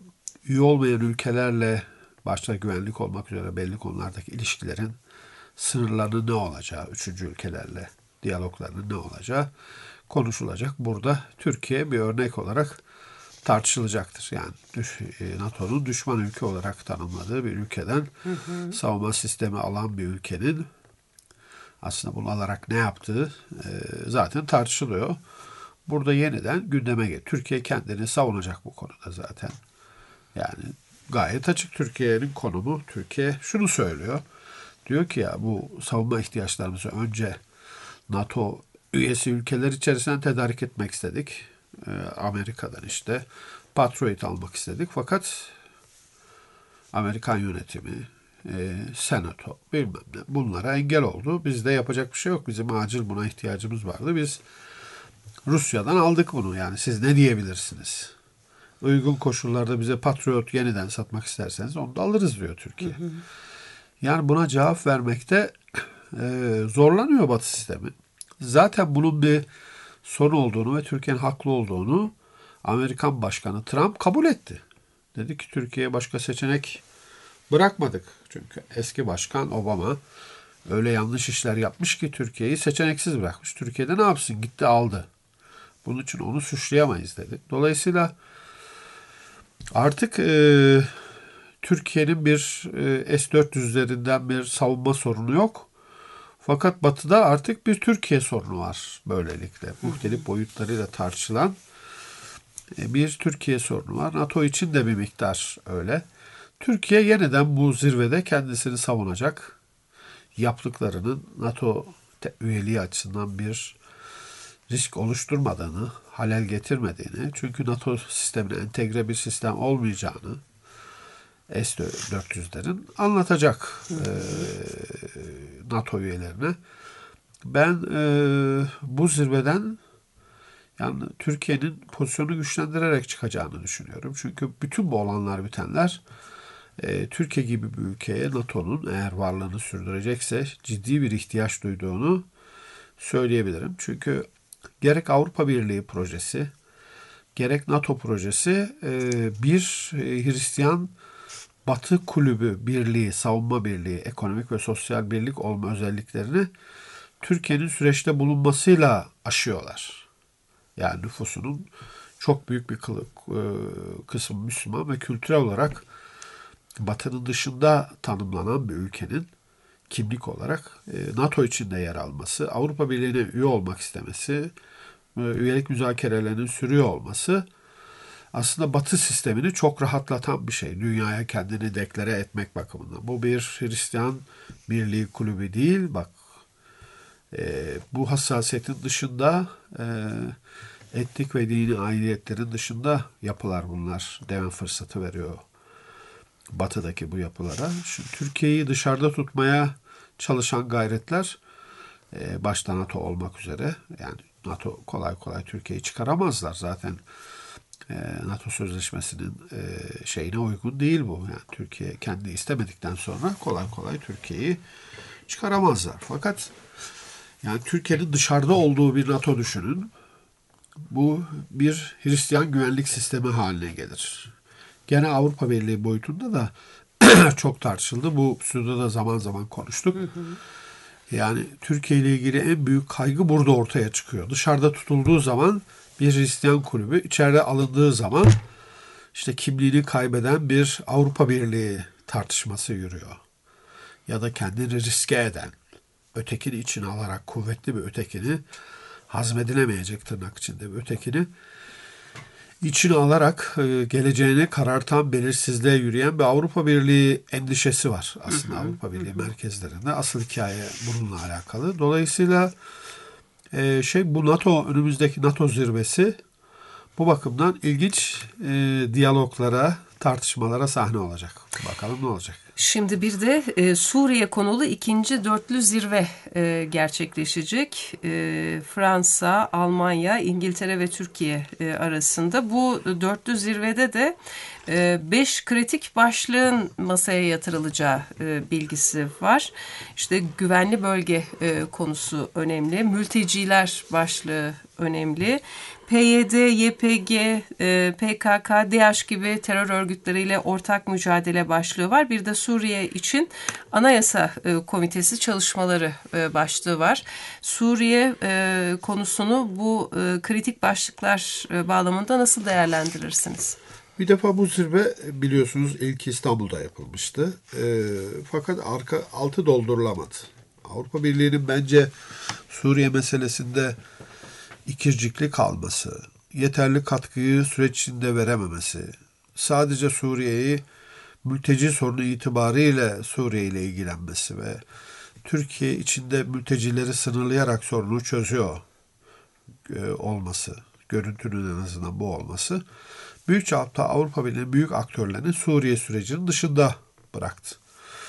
üye olmayan ülkelerle başta güvenlik olmak üzere belli konulardaki ilişkilerin sınırlarının ne olacağı, üçüncü ülkelerle diyaloglarının ne olacağı konuşulacak. Burada Türkiye bir örnek olarak tartışılacaktır. Yani NATO'nun düşman ülke olarak tanımladığı bir ülkeden hı hı. savunma sistemi alan bir ülkenin aslında bunu alarak ne yaptığı e, zaten tartışılıyor. Burada yeniden gündeme geliyor. Türkiye kendini savunacak bu konuda zaten. Yani gayet açık Türkiye'nin konumu. Türkiye şunu söylüyor. Diyor ki ya bu savunma ihtiyaçlarımızı önce NATO üyesi ülkeler içerisinden tedarik etmek istedik. Ee, Amerika'dan işte Patriot almak istedik. Fakat Amerikan yönetimi, e, Senato bilmem ne bunlara engel oldu. Bizde yapacak bir şey yok. Bizim acil buna ihtiyacımız vardı. Biz Rusya'dan aldık bunu. Yani siz ne diyebilirsiniz? Uygun koşullarda bize Patriot yeniden satmak isterseniz onu da alırız diyor Türkiye. Hı hı. Yani buna cevap vermekte e, zorlanıyor Batı sistemi. Zaten bunun bir sorun olduğunu ve Türkiye'nin haklı olduğunu Amerikan Başkanı Trump kabul etti. Dedi ki Türkiye'ye başka seçenek bırakmadık. Çünkü eski başkan Obama öyle yanlış işler yapmış ki Türkiye'yi seçeneksiz bırakmış. Türkiye'de ne yapsın? Gitti aldı. Bunun için onu suçlayamayız dedi. Dolayısıyla artık e, Türkiye'nin bir e, S dört yüzlerinden bir savunma sorunu yok. Fakat Batı'da artık bir Türkiye sorunu var böylelikle. Muhtelif boyutlarıyla tartışılan e, bir Türkiye sorunu var. NATO için de bir miktar öyle. Türkiye yeniden bu zirvede kendisini savunacak. Yaptıklarının NATO üyeliği açısından bir risk oluşturmadığını, halel getirmediğini, çünkü NATO sistemine entegre bir sistem olmayacağını S dört yüzlerin anlatacak e, NATO üyelerine. Ben e, bu zirveden yani Türkiye'nin pozisyonu güçlendirerek çıkacağını düşünüyorum. Çünkü bütün bu olanlar bitenler e, Türkiye gibi bir ülkeye NATO'nun eğer varlığını sürdürecekse ciddi bir ihtiyaç duyduğunu söyleyebilirim. Çünkü gerek Avrupa Birliği projesi, gerek NATO projesi bir Hristiyan Batı kulübü birliği, savunma birliği, ekonomik ve sosyal birlik olma özelliklerini Türkiye'nin süreçte bulunmasıyla aşıyorlar. Yani nüfusunun çok büyük bir kısmı Müslüman ve kültürel olarak Batı'nın dışında tanımlanan bir ülkenin kimlik olarak NATO içinde yer alması, Avrupa Birliği'ne üye olmak istemesi, üyelik müzakerelerinin sürüyor olması aslında Batı sistemini çok rahatlatan bir şey. Dünyaya kendini deklare etmek bakımından. Bu bir Hristiyan birliği kulübü değil. Bak e, bu hassasiyetin dışında e, etnik ve dini aidiyetlerin dışında yapılar bunlar. Deme fırsatı veriyor Batı'daki bu yapılara. Şimdi Türkiye'yi dışarıda tutmaya çalışan gayretler e, başta NATO olmak üzere, yani NATO kolay kolay Türkiye'yi çıkaramazlar. Zaten e, NATO sözleşmesinin e, şeyine uygun değil bu. Yani Türkiye kendi istemedikten sonra kolay kolay Türkiye'yi çıkaramazlar. Fakat yani Türkiye'nin dışarıda olduğu bir NATO düşünün. Bu bir Hristiyan güvenlik sistemi haline gelir. Gene Avrupa Birliği boyutunda da çok tartışıldı. Bu stüdyoda da zaman zaman konuştuk. Hı hı. Yani Türkiye ile ilgili en büyük kaygı burada ortaya çıkıyor. Dışarıda tutulduğu zaman bir Hristiyan kulübü, içeride alındığı zaman işte kimliğini kaybeden bir Avrupa Birliği tartışması yürüyor. Ya da kendini riske eden, ötekini içine alarak kuvvetli bir ötekini, hazmedilemeyecek tırnak içinde bir ötekini içine alarak geleceğini karartan, belirsizliğe yürüyen bir Avrupa Birliği endişesi var aslında Avrupa Birliği merkezlerinde. Asıl hikaye bununla alakalı. Dolayısıyla şey bu NATO, önümüzdeki NATO zirvesi bu bakımdan ilginç e, diyaloglara, tartışmalara sahne olacak. Bakalım ne olacak. Şimdi bir de e, Suriye konulu ikinci dörtlü zirve e, gerçekleşecek. E, Fransa, Almanya, İngiltere ve Türkiye e, arasında. Bu dörtlü zirvede de e, beş kritik başlığın masaya yatırılacağı e, bilgisi var. İşte güvenli bölge e, konusu önemli. Mülteciler başlığı önemli. P Y D, Y P G, P K K, DAEŞ gibi terör örgütleriyle ortak mücadele başlığı var. Bir de Suriye için Anayasa Komitesi çalışmaları başlığı var. Suriye konusunu bu kritik başlıklar bağlamında nasıl değerlendirirsiniz? Bir defa bu zirve biliyorsunuz ilk İstanbul'da yapılmıştı. E, fakat arka altı doldurulamadı. Avrupa Birliği'nin bence Suriye meselesinde ikircikli kalması, yeterli katkıyı süreç içinde verememesi, sadece Suriye'yi mülteci sorunu itibariyle Suriye ile ilgilenmesi ve Türkiye içinde mültecileri sınırlayarak sorunu çözüyor e, olması, görüntünün en azından bu olması, büyük çapta Avrupa Birliği'nin büyük aktörlerini Suriye sürecinin dışında bıraktı.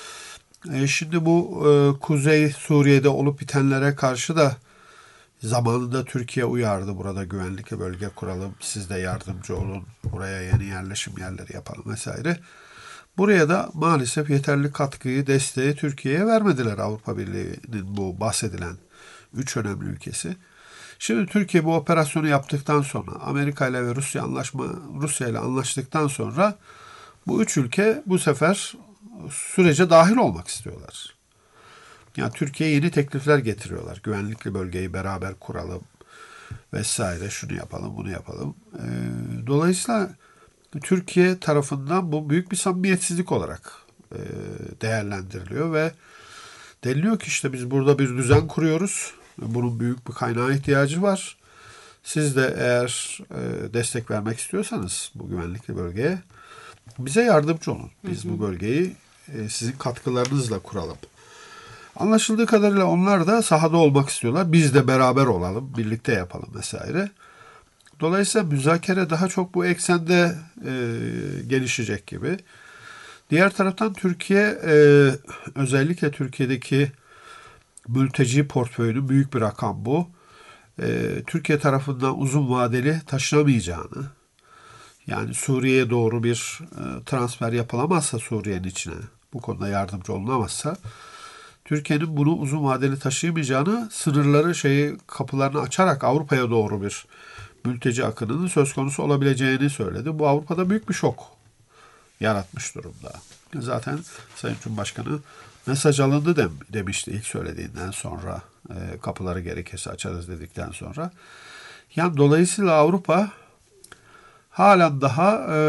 E şimdi bu e, Kuzey Suriye'de olup bitenlere karşı da zamanında Türkiye uyardı. Burada güvenlikli bölge kuralım, siz de yardımcı olun, buraya yeni yerleşim yerleri yapalım vesaire. Buraya da maalesef yeterli katkıyı, desteği Türkiye'ye vermediler Avrupa Birliği'nin bu bahsedilen üç önemli ülkesi. Şimdi Türkiye bu operasyonu yaptıktan sonra, Amerika ile ve Rusya anlaşma Rusya ile anlaştıktan sonra bu üç ülke bu sefer sürece dahil olmak istiyorlar. Yani Türkiye'ye yeni teklifler getiriyorlar. Güvenlikli bölgeyi beraber kuralım vesaire, şunu yapalım, bunu yapalım. Dolayısıyla Türkiye tarafından bu büyük bir samimiyetsizlik olarak değerlendiriliyor ve deniliyor ki işte biz burada bir düzen kuruyoruz. Bunun büyük bir kaynağa ihtiyacı var. Siz de eğer destek vermek istiyorsanız bu güvenlikli bölgeye bize yardımcı olun. Biz hı hı. bu bölgeyi sizin katkılarınızla kuralım. Anlaşıldığı kadarıyla onlar da sahada olmak istiyorlar. Biz de beraber olalım, birlikte yapalım vesaire. Dolayısıyla müzakere daha çok bu eksende e, gelişecek gibi. Diğer taraftan Türkiye, e, özellikle Türkiye'deki mülteci portföyünün büyük bir rakam bu. E, Türkiye tarafından uzun vadeli taşınamayacağını, yani Suriye'ye doğru bir e, transfer yapılamazsa Suriye'nin içine, bu konuda yardımcı olunamazsa, Türkiye'nin bunu uzun vadeli taşıyamayacağını, sınırları şeyi kapılarını açarak Avrupa'ya doğru bir mülteci akınının söz konusu olabileceğini söyledi. Bu Avrupa'da büyük bir şok yaratmış durumda. Zaten Sayın Cumhurbaşkanı mesaj alındı dem demişti ilk söylediğinden sonra, e, kapıları gerekirse açarız dedikten sonra. Yani dolayısıyla Avrupa halen daha e,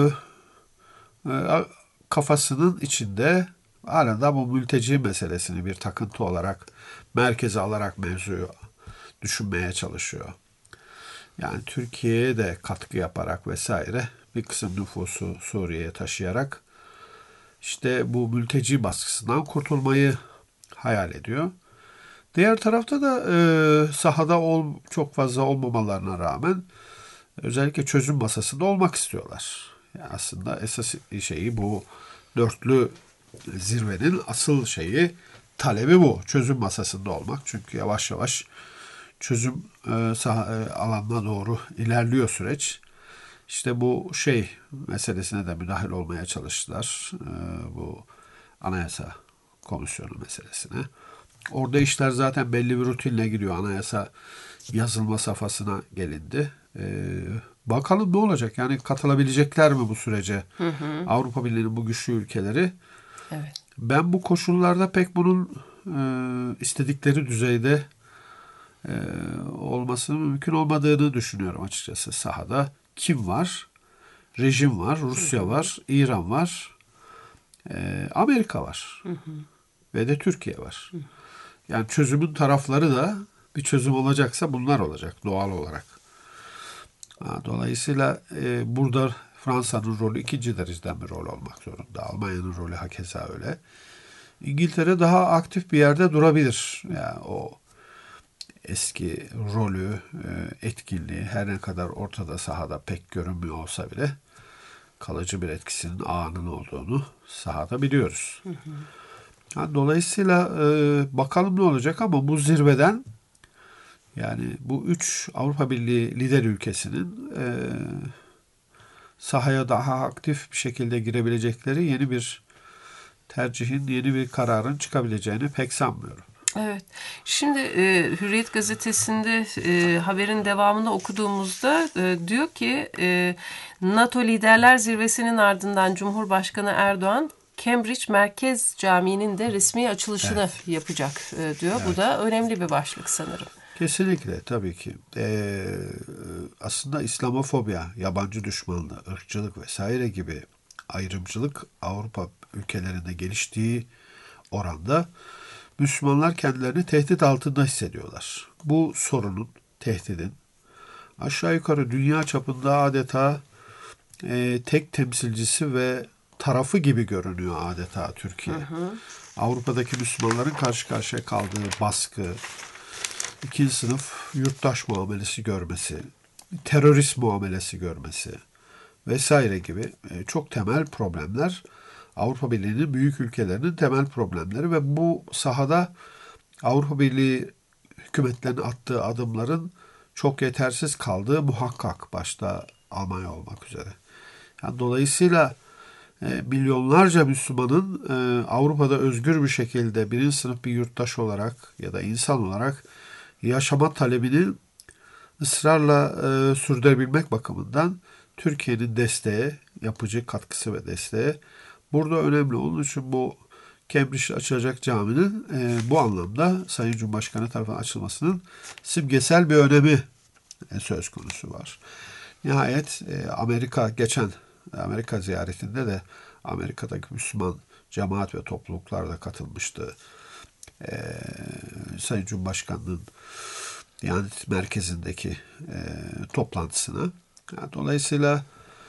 e, kafasının içinde halen daha bu mülteci meselesini bir takıntı olarak merkeze alarak mevzuyu düşünmeye çalışıyor. Yani Türkiye'ye de katkı yaparak vesaire bir kısım nüfusu Suriye'ye taşıyarak işte bu mülteci baskısından kurtulmayı hayal ediyor. Diğer tarafta da e, sahada ol, çok fazla olmamalarına rağmen özellikle çözüm masasında olmak istiyorlar. Yani aslında esas şeyi bu dörtlü zirvenin asıl şeyi, talebi bu. Çözüm masasında olmak. Çünkü yavaş yavaş çözüm e, saha, e, alanına doğru ilerliyor süreç. İşte bu şey meselesine de müdahil olmaya çalıştılar. E, bu anayasa komisyonu meselesine. Orada işler zaten belli bir rutinle gidiyor. Anayasa yazılma safhasına gelindi. E, bakalım ne olacak? Yani katılabilecekler mi bu sürece? Hı hı. Avrupa Birliği'nin bu güçlü ülkeleri. Evet. Ben bu koşullarda pek bunun e, istedikleri düzeyde e, olmasının mümkün olmadığını düşünüyorum açıkçası sahada. Kim var? Rejim var, Rusya var, İran var, e, Amerika var hı hı. ve de Türkiye var. Hı. Yani çözümün tarafları da bir çözüm olacaksa bunlar olacak doğal olarak. Ha, dolayısıyla e, burada Fransa'nın rolü ikinci dereceden bir rol olmak zorunda. Almanya'nın rolü hakeza öyle. İngiltere daha aktif bir yerde durabilir. Yani o eski rolü, etkinliği her ne kadar ortada sahada pek görünmüyor olsa bile kalıcı bir etkisinin, ağının olduğunu sahada biliyoruz. Hı hı. Yani dolayısıyla e, bakalım ne olacak ama bu zirveden, yani bu üç Avrupa Birliği lider ülkesinin e, sahaya daha aktif bir şekilde girebilecekleri yeni bir tercihin, yeni bir kararın çıkabileceğini pek sanmıyorum. Evet. Şimdi e, Hürriyet gazetesinde e, haberin devamını okuduğumuzda e, diyor ki e, NATO Liderler Zirvesi'nin ardından Cumhurbaşkanı Erdoğan Cambridge Merkez Camii'nin de resmi açılışını evet. yapacak e, diyor. Evet. Bu da önemli bir başlık sanırım. Kesinlikle tabii ki. Ee, aslında İslamofobya, yabancı düşmanlığı, ırkçılık vesaire gibi ayrımcılık Avrupa ülkelerinde geliştiği oranda Müslümanlar kendilerini tehdit altında hissediyorlar. Bu sorunun, tehdidin aşağı yukarı dünya çapında adeta e, tek temsilcisi ve tarafı gibi görünüyor adeta Türkiye. Hı hı. Avrupa'daki Müslümanların karşı karşıya kaldığı baskı, ikinci sınıf yurttaş muamelesi görmesi, terörist muamelesi görmesi vesaire gibi çok temel problemler Avrupa Birliği'nin büyük ülkelerinin temel problemleri ve bu sahada Avrupa Birliği hükümetlerinin attığı adımların çok yetersiz kaldığı muhakkak, başta Almanya olmak üzere. Yani dolayısıyla e, milyonlarca Müslümanın e, Avrupa'da özgür bir şekilde birinci sınıf bir yurttaş olarak ya da insan olarak yaşama talebini ısrarla e, sürdürebilmek bakımından Türkiye'nin desteği, yapıcı katkısı ve desteği burada önemli. Onun için bu Cambridge'de açılacak caminin e, bu anlamda Sayın Cumhurbaşkanı tarafından açılmasının simgesel bir önemi e, söz konusu var. Nihayet e, Amerika geçen Amerika ziyaretinde de Amerika'daki Müslüman cemaat ve topluluklar da katılmıştı. E, Sayın Cumhurbaşkanı'nın Diyanet Merkezi'ndeki e, toplantısına. Yani dolayısıyla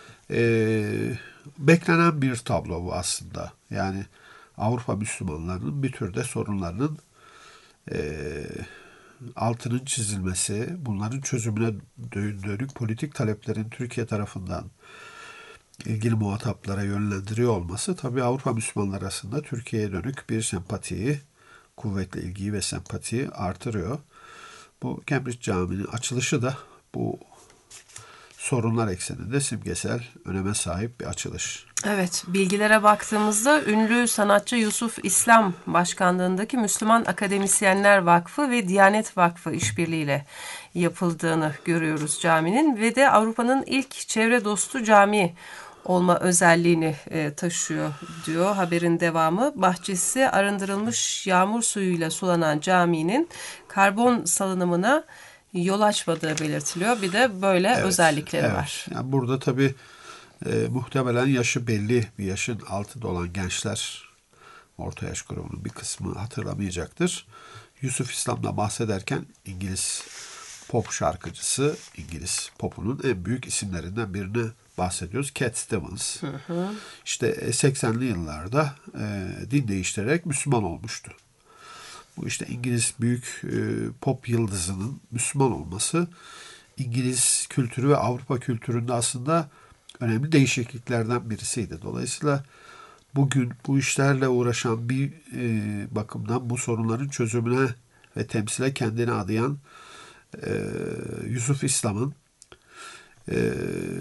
e, beklenen bir tablo bu aslında. Yani Avrupa Müslümanlarının bir türde sorunlarının e, altının çizilmesi, bunların çözümüne dönük politik taleplerin Türkiye tarafından ilgili muhataplara yönlendiriyor olması tabii Avrupa Müslümanları arasında Türkiye'ye dönük bir sempatiyi, kuvvetli ilgiyi ve sempatiyi artırıyor. Bu Cambridge Camii'nin açılışı da bu sorunlar ekseninde simgesel öneme sahip bir açılış. Evet, bilgilere baktığımızda ünlü sanatçı Yusuf İslam başkanlığındaki Müslüman Akademisyenler Vakfı ve Diyanet Vakfı işbirliğiyle yapıldığını görüyoruz caminin ve de Avrupa'nın ilk çevre dostu camii olma özelliğini e, taşıyor diyor haberin devamı. Bahçesi arındırılmış yağmur suyuyla sulanan caminin karbon salınımına yol açmadığı belirtiliyor. Bir de böyle evet, özellikleri evet. var. Yani burada tabii e, muhtemelen yaşı belli bir yaşın altında olan gençler, orta yaş grubunun bir kısmı hatırlamayacaktır. Yusuf İslam'dan bahsederken İngiliz pop şarkıcısı, İngiliz popunun en büyük isimlerinden birini bahsediyoruz. Cat Stevens. Hı hı. İşte seksenli yıllarda e, din değiştirerek Müslüman olmuştu. Bu işte İngiliz büyük e, pop yıldızının Müslüman olması İngiliz kültürü ve Avrupa kültüründe aslında önemli değişikliklerden birisiydi. Dolayısıyla bugün bu işlerle uğraşan bir e, bakımdan bu sorunların çözümüne ve temsile kendini adayan e, Yusuf İslam'ın e,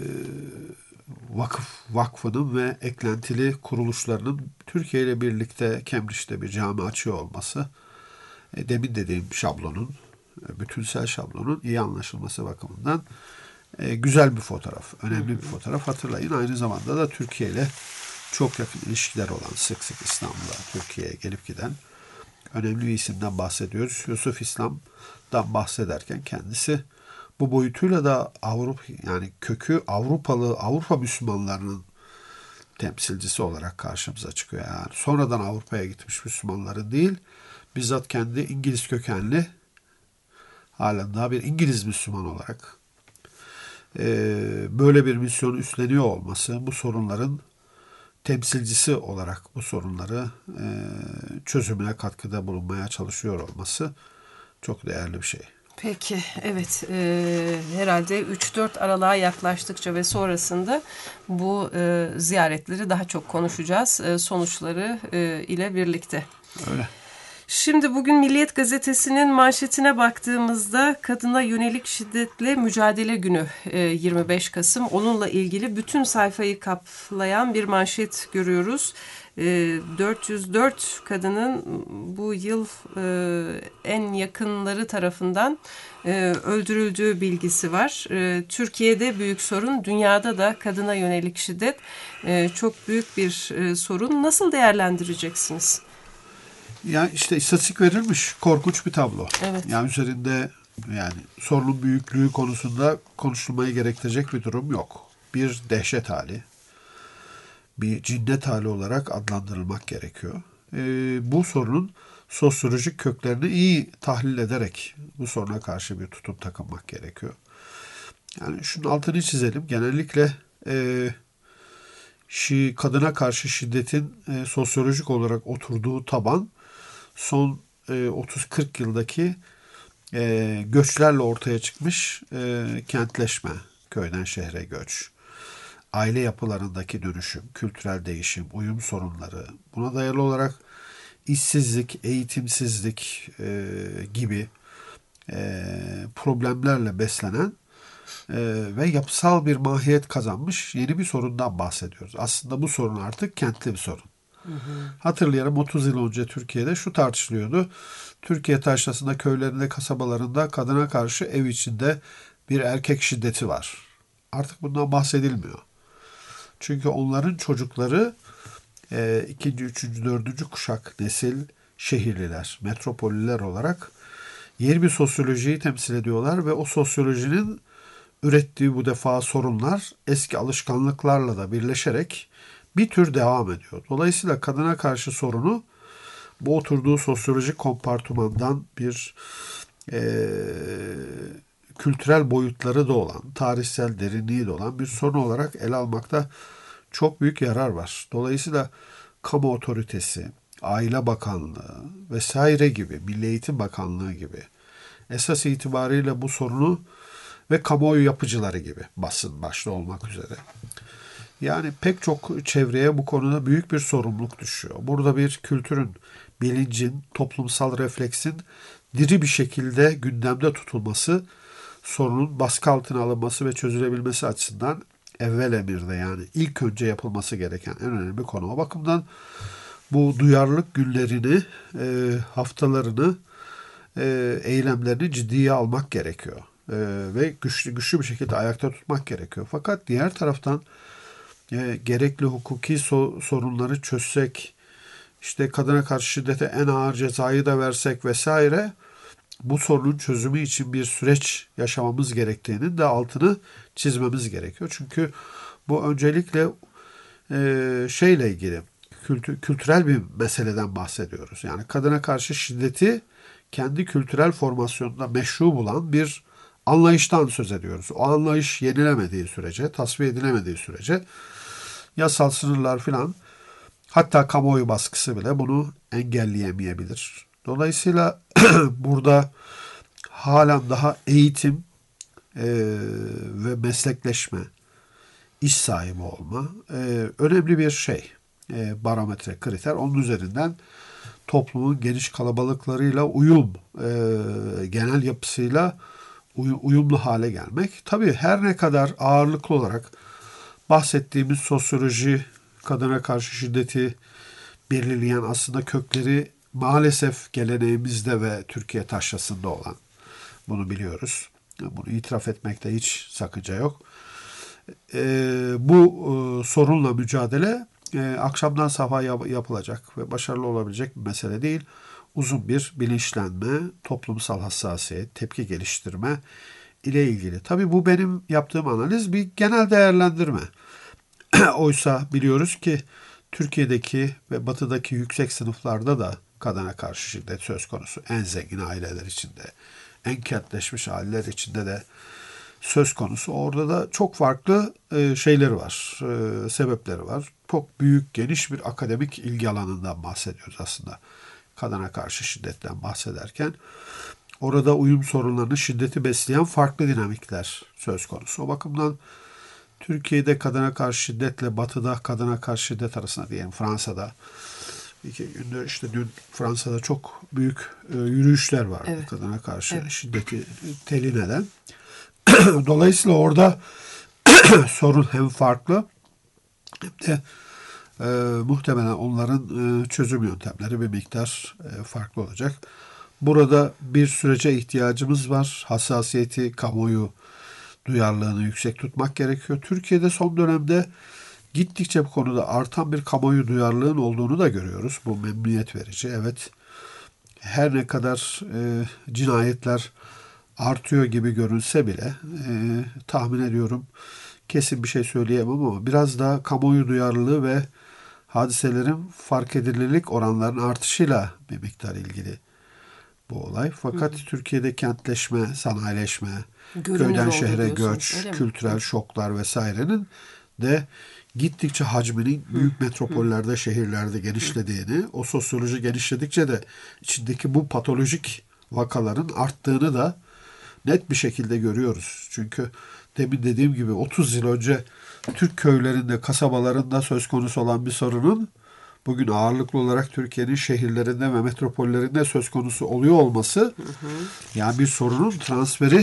vakıf vakfının ve eklentili kuruluşlarının Türkiye ile birlikte Cambridge'de bir cami açıyor olması, e, demin dediğim şablonun, e, bütünsel şablonun iyi anlaşılması bakımından e, güzel bir fotoğraf, önemli bir fotoğraf. Hatırlayın, aynı zamanda da Türkiye ile çok yakın ilişkiler olan, sık sık İstanbul'a, Türkiye'ye gelip giden önemli bir isimden bahsediyoruz. Yusuf İslam'dan bahsederken kendisi bu boyutuyla da Avrupa, yani kökü Avrupalı, Avrupa Müslümanlarının temsilcisi olarak karşımıza çıkıyor. Yani sonradan Avrupa'ya gitmiş Müslümanların değil, bizzat kendi İngiliz kökenli, halen daha bir İngiliz Müslüman olarak e, böyle bir misyonu üstleniyor olması, bu sorunların temsilcisi olarak bu sorunları e, çözümüne katkıda bulunmaya çalışıyor olması çok değerli bir şey. Peki, evet. E, herhalde üç dört aralığa yaklaştıkça ve sonrasında bu e, ziyaretleri daha çok konuşacağız. E, sonuçları e, ile birlikte. Öyle. Şimdi bugün Milliyet Gazetesi'nin manşetine baktığımızda kadına yönelik şiddetle mücadele günü yirmi beş Kasım. Onunla ilgili bütün sayfayı kaplayan bir manşet görüyoruz. dört yüz dört kadının bu yıl en yakınları tarafından öldürüldüğü bilgisi var. Türkiye'de büyük sorun, dünyada da kadına yönelik şiddet çok büyük bir sorun. Nasıl değerlendireceksiniz? Yani işte istatistik verilmiş, korkunç bir tablo. Evet. Yani üzerinde yani sorunun büyüklüğü konusunda konuşulmayı gerektirecek bir durum yok. Bir dehşet hali, bir cinnet hali olarak adlandırılmak gerekiyor. Ee, bu sorunun sosyolojik köklerini iyi tahlil ederek bu soruna karşı bir tutum takınmak gerekiyor. Yani şunun altını çizelim. Genellikle e, şi, kadına karşı şiddetin e, sosyolojik olarak oturduğu taban son e, otuz kırk yıldaki e, göçlerle ortaya çıkmış e, kentleşme, köyden şehre göç, aile yapılarındaki dönüşüm, kültürel değişim, uyum sorunları, buna dayalı olarak işsizlik, eğitimsizlik e, gibi e, problemlerle beslenen e, ve yapısal bir mahiyet kazanmış yeni bir sorundan bahsediyoruz. Aslında bu sorun artık kentli bir sorun. Hı hı. Hatırlayalım, otuz yıl önce Türkiye'de şu tartışılıyordu. Türkiye taşrasında, köylerinde, kasabalarında kadına karşı ev içinde bir erkek şiddeti var. Artık bundan bahsedilmiyor. Çünkü onların çocukları e, ikinci, üçüncü, dördüncü kuşak nesil şehirliler, metropoliler olarak yeni bir sosyolojiyi temsil ediyorlar ve o sosyolojinin ürettiği bu defa sorunlar eski alışkanlıklarla da birleşerek bir tür devam ediyor. Dolayısıyla kadına karşı sorunu bu oturduğu sosyolojik kompartımandan bir e, kültürel boyutları da olan, tarihsel derinliği de olan bir sorun olarak ele almakta çok büyük yarar var. Dolayısıyla kamu otoritesi, Aile Bakanlığı vesaire gibi, Milli Eğitim Bakanlığı gibi esas itibariyle bu sorunu ve kamuoyu yapıcıları gibi, basın başta olmak üzere, yani pek çok çevreye bu konuda büyük bir sorumluluk düşüyor. Burada bir kültürün, bilincin, toplumsal refleksin diri bir şekilde gündemde tutulması, sorunun baskı altına alınması ve çözülebilmesi açısından evvel emirde, yani ilk önce yapılması gereken en önemli konu. O bakımdan bu duyarlılık günlerini, e, haftalarını, e, eylemlerini ciddiye almak gerekiyor. E, ve güçlü, güçlü bir şekilde ayakta tutmak gerekiyor. Fakat diğer taraftan e, gerekli hukuki so- sorunları çözsek, işte kadına karşı şiddete en ağır cezayı da versek vesaire, bu sorunun çözümü için bir süreç yaşamamız gerektiğinin de altını çizmemiz gerekiyor. Çünkü bu öncelikle e, şeyle ilgili, kültü, kültürel bir meseleden bahsediyoruz. Yani kadına karşı şiddeti kendi kültürel formasyonunda meşru bulan bir anlayıştan söz ediyoruz. O anlayış yenilemediği sürece, tasfiye edilemediği sürece yasal sınırlar filan, hatta kamuoyu baskısı bile bunu engelleyemeyebilir. Dolayısıyla burada halen daha eğitim e, ve meslekleşme, iş sahibi olma e, önemli bir şey. E, barometre, kriter. Onun üzerinden toplumun geniş kalabalıklarıyla uyum, e, genel yapısıyla uy- uyumlu hale gelmek. Tabii her ne kadar ağırlıklı olarak bahsettiğimiz sosyoloji, kadına karşı şiddeti belirleyen aslında kökleri maalesef geleneğimizde ve Türkiye taşrasında olan, bunu biliyoruz. Bunu itiraf etmekte hiç sakınca yok. E, bu e, sorunla mücadele e, akşamdan sabaha yap- yapılacak ve başarılı olabilecek bir mesele değil. Uzun bir bilinçlenme, toplumsal hassasiyet, tepki geliştirme ile ilgili. Tabii bu benim yaptığım analiz bir genel değerlendirme. Oysa biliyoruz ki Türkiye'deki ve batıdaki yüksek sınıflarda da kadına karşı şiddet söz konusu. En zengin aileler içinde, en kentleşmiş aileler içinde de söz konusu. Orada da çok farklı e, şeyleri var, e, sebepleri var. Çok büyük, geniş bir akademik ilgi alanından bahsediyoruz aslında. Kadına karşı şiddetten bahsederken. Orada uyum sorunlarını, şiddeti besleyen farklı dinamikler söz konusu. O bakımdan Türkiye'de kadına karşı şiddetle batıda kadına karşı şiddet arasında, diyelim Fransa'da, iki gündür işte dün Fransa'da çok büyük e, yürüyüşler vardı, evet, kadına karşı evet. şiddeti telin eden. Dolayısıyla orada sorun hem farklı hem de e, muhtemelen onların e, çözüm yöntemleri bir miktar e, farklı olacak. Burada bir sürece ihtiyacımız var. Hassasiyeti, kamuoyu duyarlılığını yüksek tutmak gerekiyor. Türkiye'de son dönemde gittikçe bu konuda artan bir kamuoyu duyarlılığın olduğunu da görüyoruz. Bu memnuniyet verici. Evet, her ne kadar e, cinayetler artıyor gibi görünse bile e, tahmin ediyorum, kesin bir şey söyleyemem ama biraz daha kamuoyu duyarlılığı ve hadiselerin fark edilirlik oranlarının artışıyla bir miktar ilgili bu olay. Fakat hı hı. Türkiye'de kentleşme, sanayileşme, Görünür köyden şehre diyorsunuz, göç, kültürel şoklar vesairenin de gittikçe hacminin büyük metropollerde, şehirlerde genişlediğini, o sosyoloji genişledikçe de içindeki bu patolojik vakaların arttığını da net bir şekilde görüyoruz. Çünkü demin dediğim gibi otuz yıl önce Türk köylerinde, kasabalarında söz konusu olan bir sorunun bugün ağırlıklı olarak Türkiye'nin şehirlerinde ve metropollerinde söz konusu oluyor olması, hı hı. yani bir sorunun transferi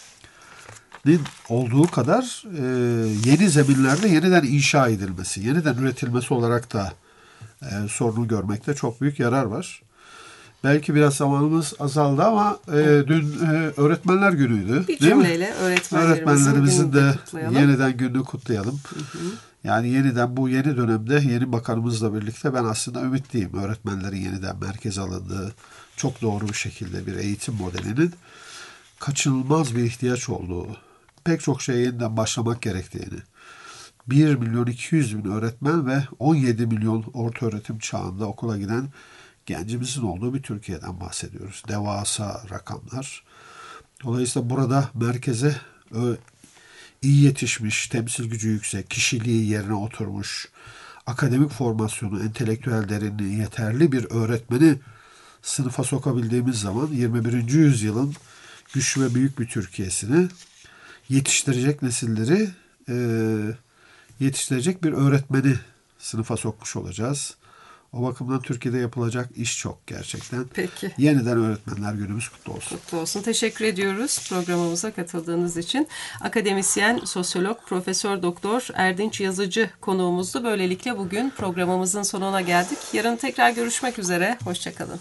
olduğu kadar e, yeni zeminlerde yeniden inşa edilmesi, yeniden üretilmesi olarak da e, sorunu görmekte çok büyük yarar var. Belki biraz zamanımız azaldı ama e, dün e, Öğretmenler Günü'ydü. Bir cümleyle öğretmenlerimizin, öğretmenlerimizin de kutlayalım. yeniden gününü kutlayalım. Hı hı. Yani yeniden bu yeni dönemde yeni bakanımızla birlikte ben aslında ümitliyim. Öğretmenlerin yeniden merkeze alındığı, çok doğru bir şekilde bir eğitim modelinin kaçınılmaz bir ihtiyaç olduğu, pek çok şeye yeniden başlamak gerektiğini, bir milyon iki yüz bin öğretmen ve on yedi milyon ortaöğretim çağında okula giden gencimizin olduğu bir Türkiye'den bahsediyoruz. Devasa rakamlar. Dolayısıyla burada merkeze iyi yetişmiş, temsil gücü yüksek, kişiliği yerine oturmuş, akademik formasyonu, entelektüel derinliği yeterli bir öğretmeni sınıfa sokabildiğimiz zaman yirmi birinci yüzyılın güçlü ve büyük bir Türkiye'sini yetiştirecek nesilleri e, yetiştirecek bir öğretmeni sınıfa sokmuş olacağız. O bakımdan Türkiye'de yapılacak iş çok gerçekten. Peki. Yeniden Öğretmenler Günümüz kutlu olsun. Kutlu olsun. Teşekkür ediyoruz programımıza katıldığınız için. Akademisyen, sosyolog, Profesör Doktor Erdinç Yazıcı konuğumuzdu. Böylelikle bugün programımızın sonuna geldik. Yarın tekrar görüşmek üzere. Hoşçakalın.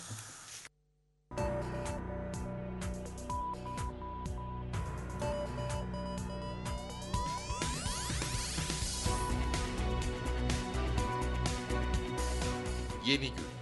Yeni gün.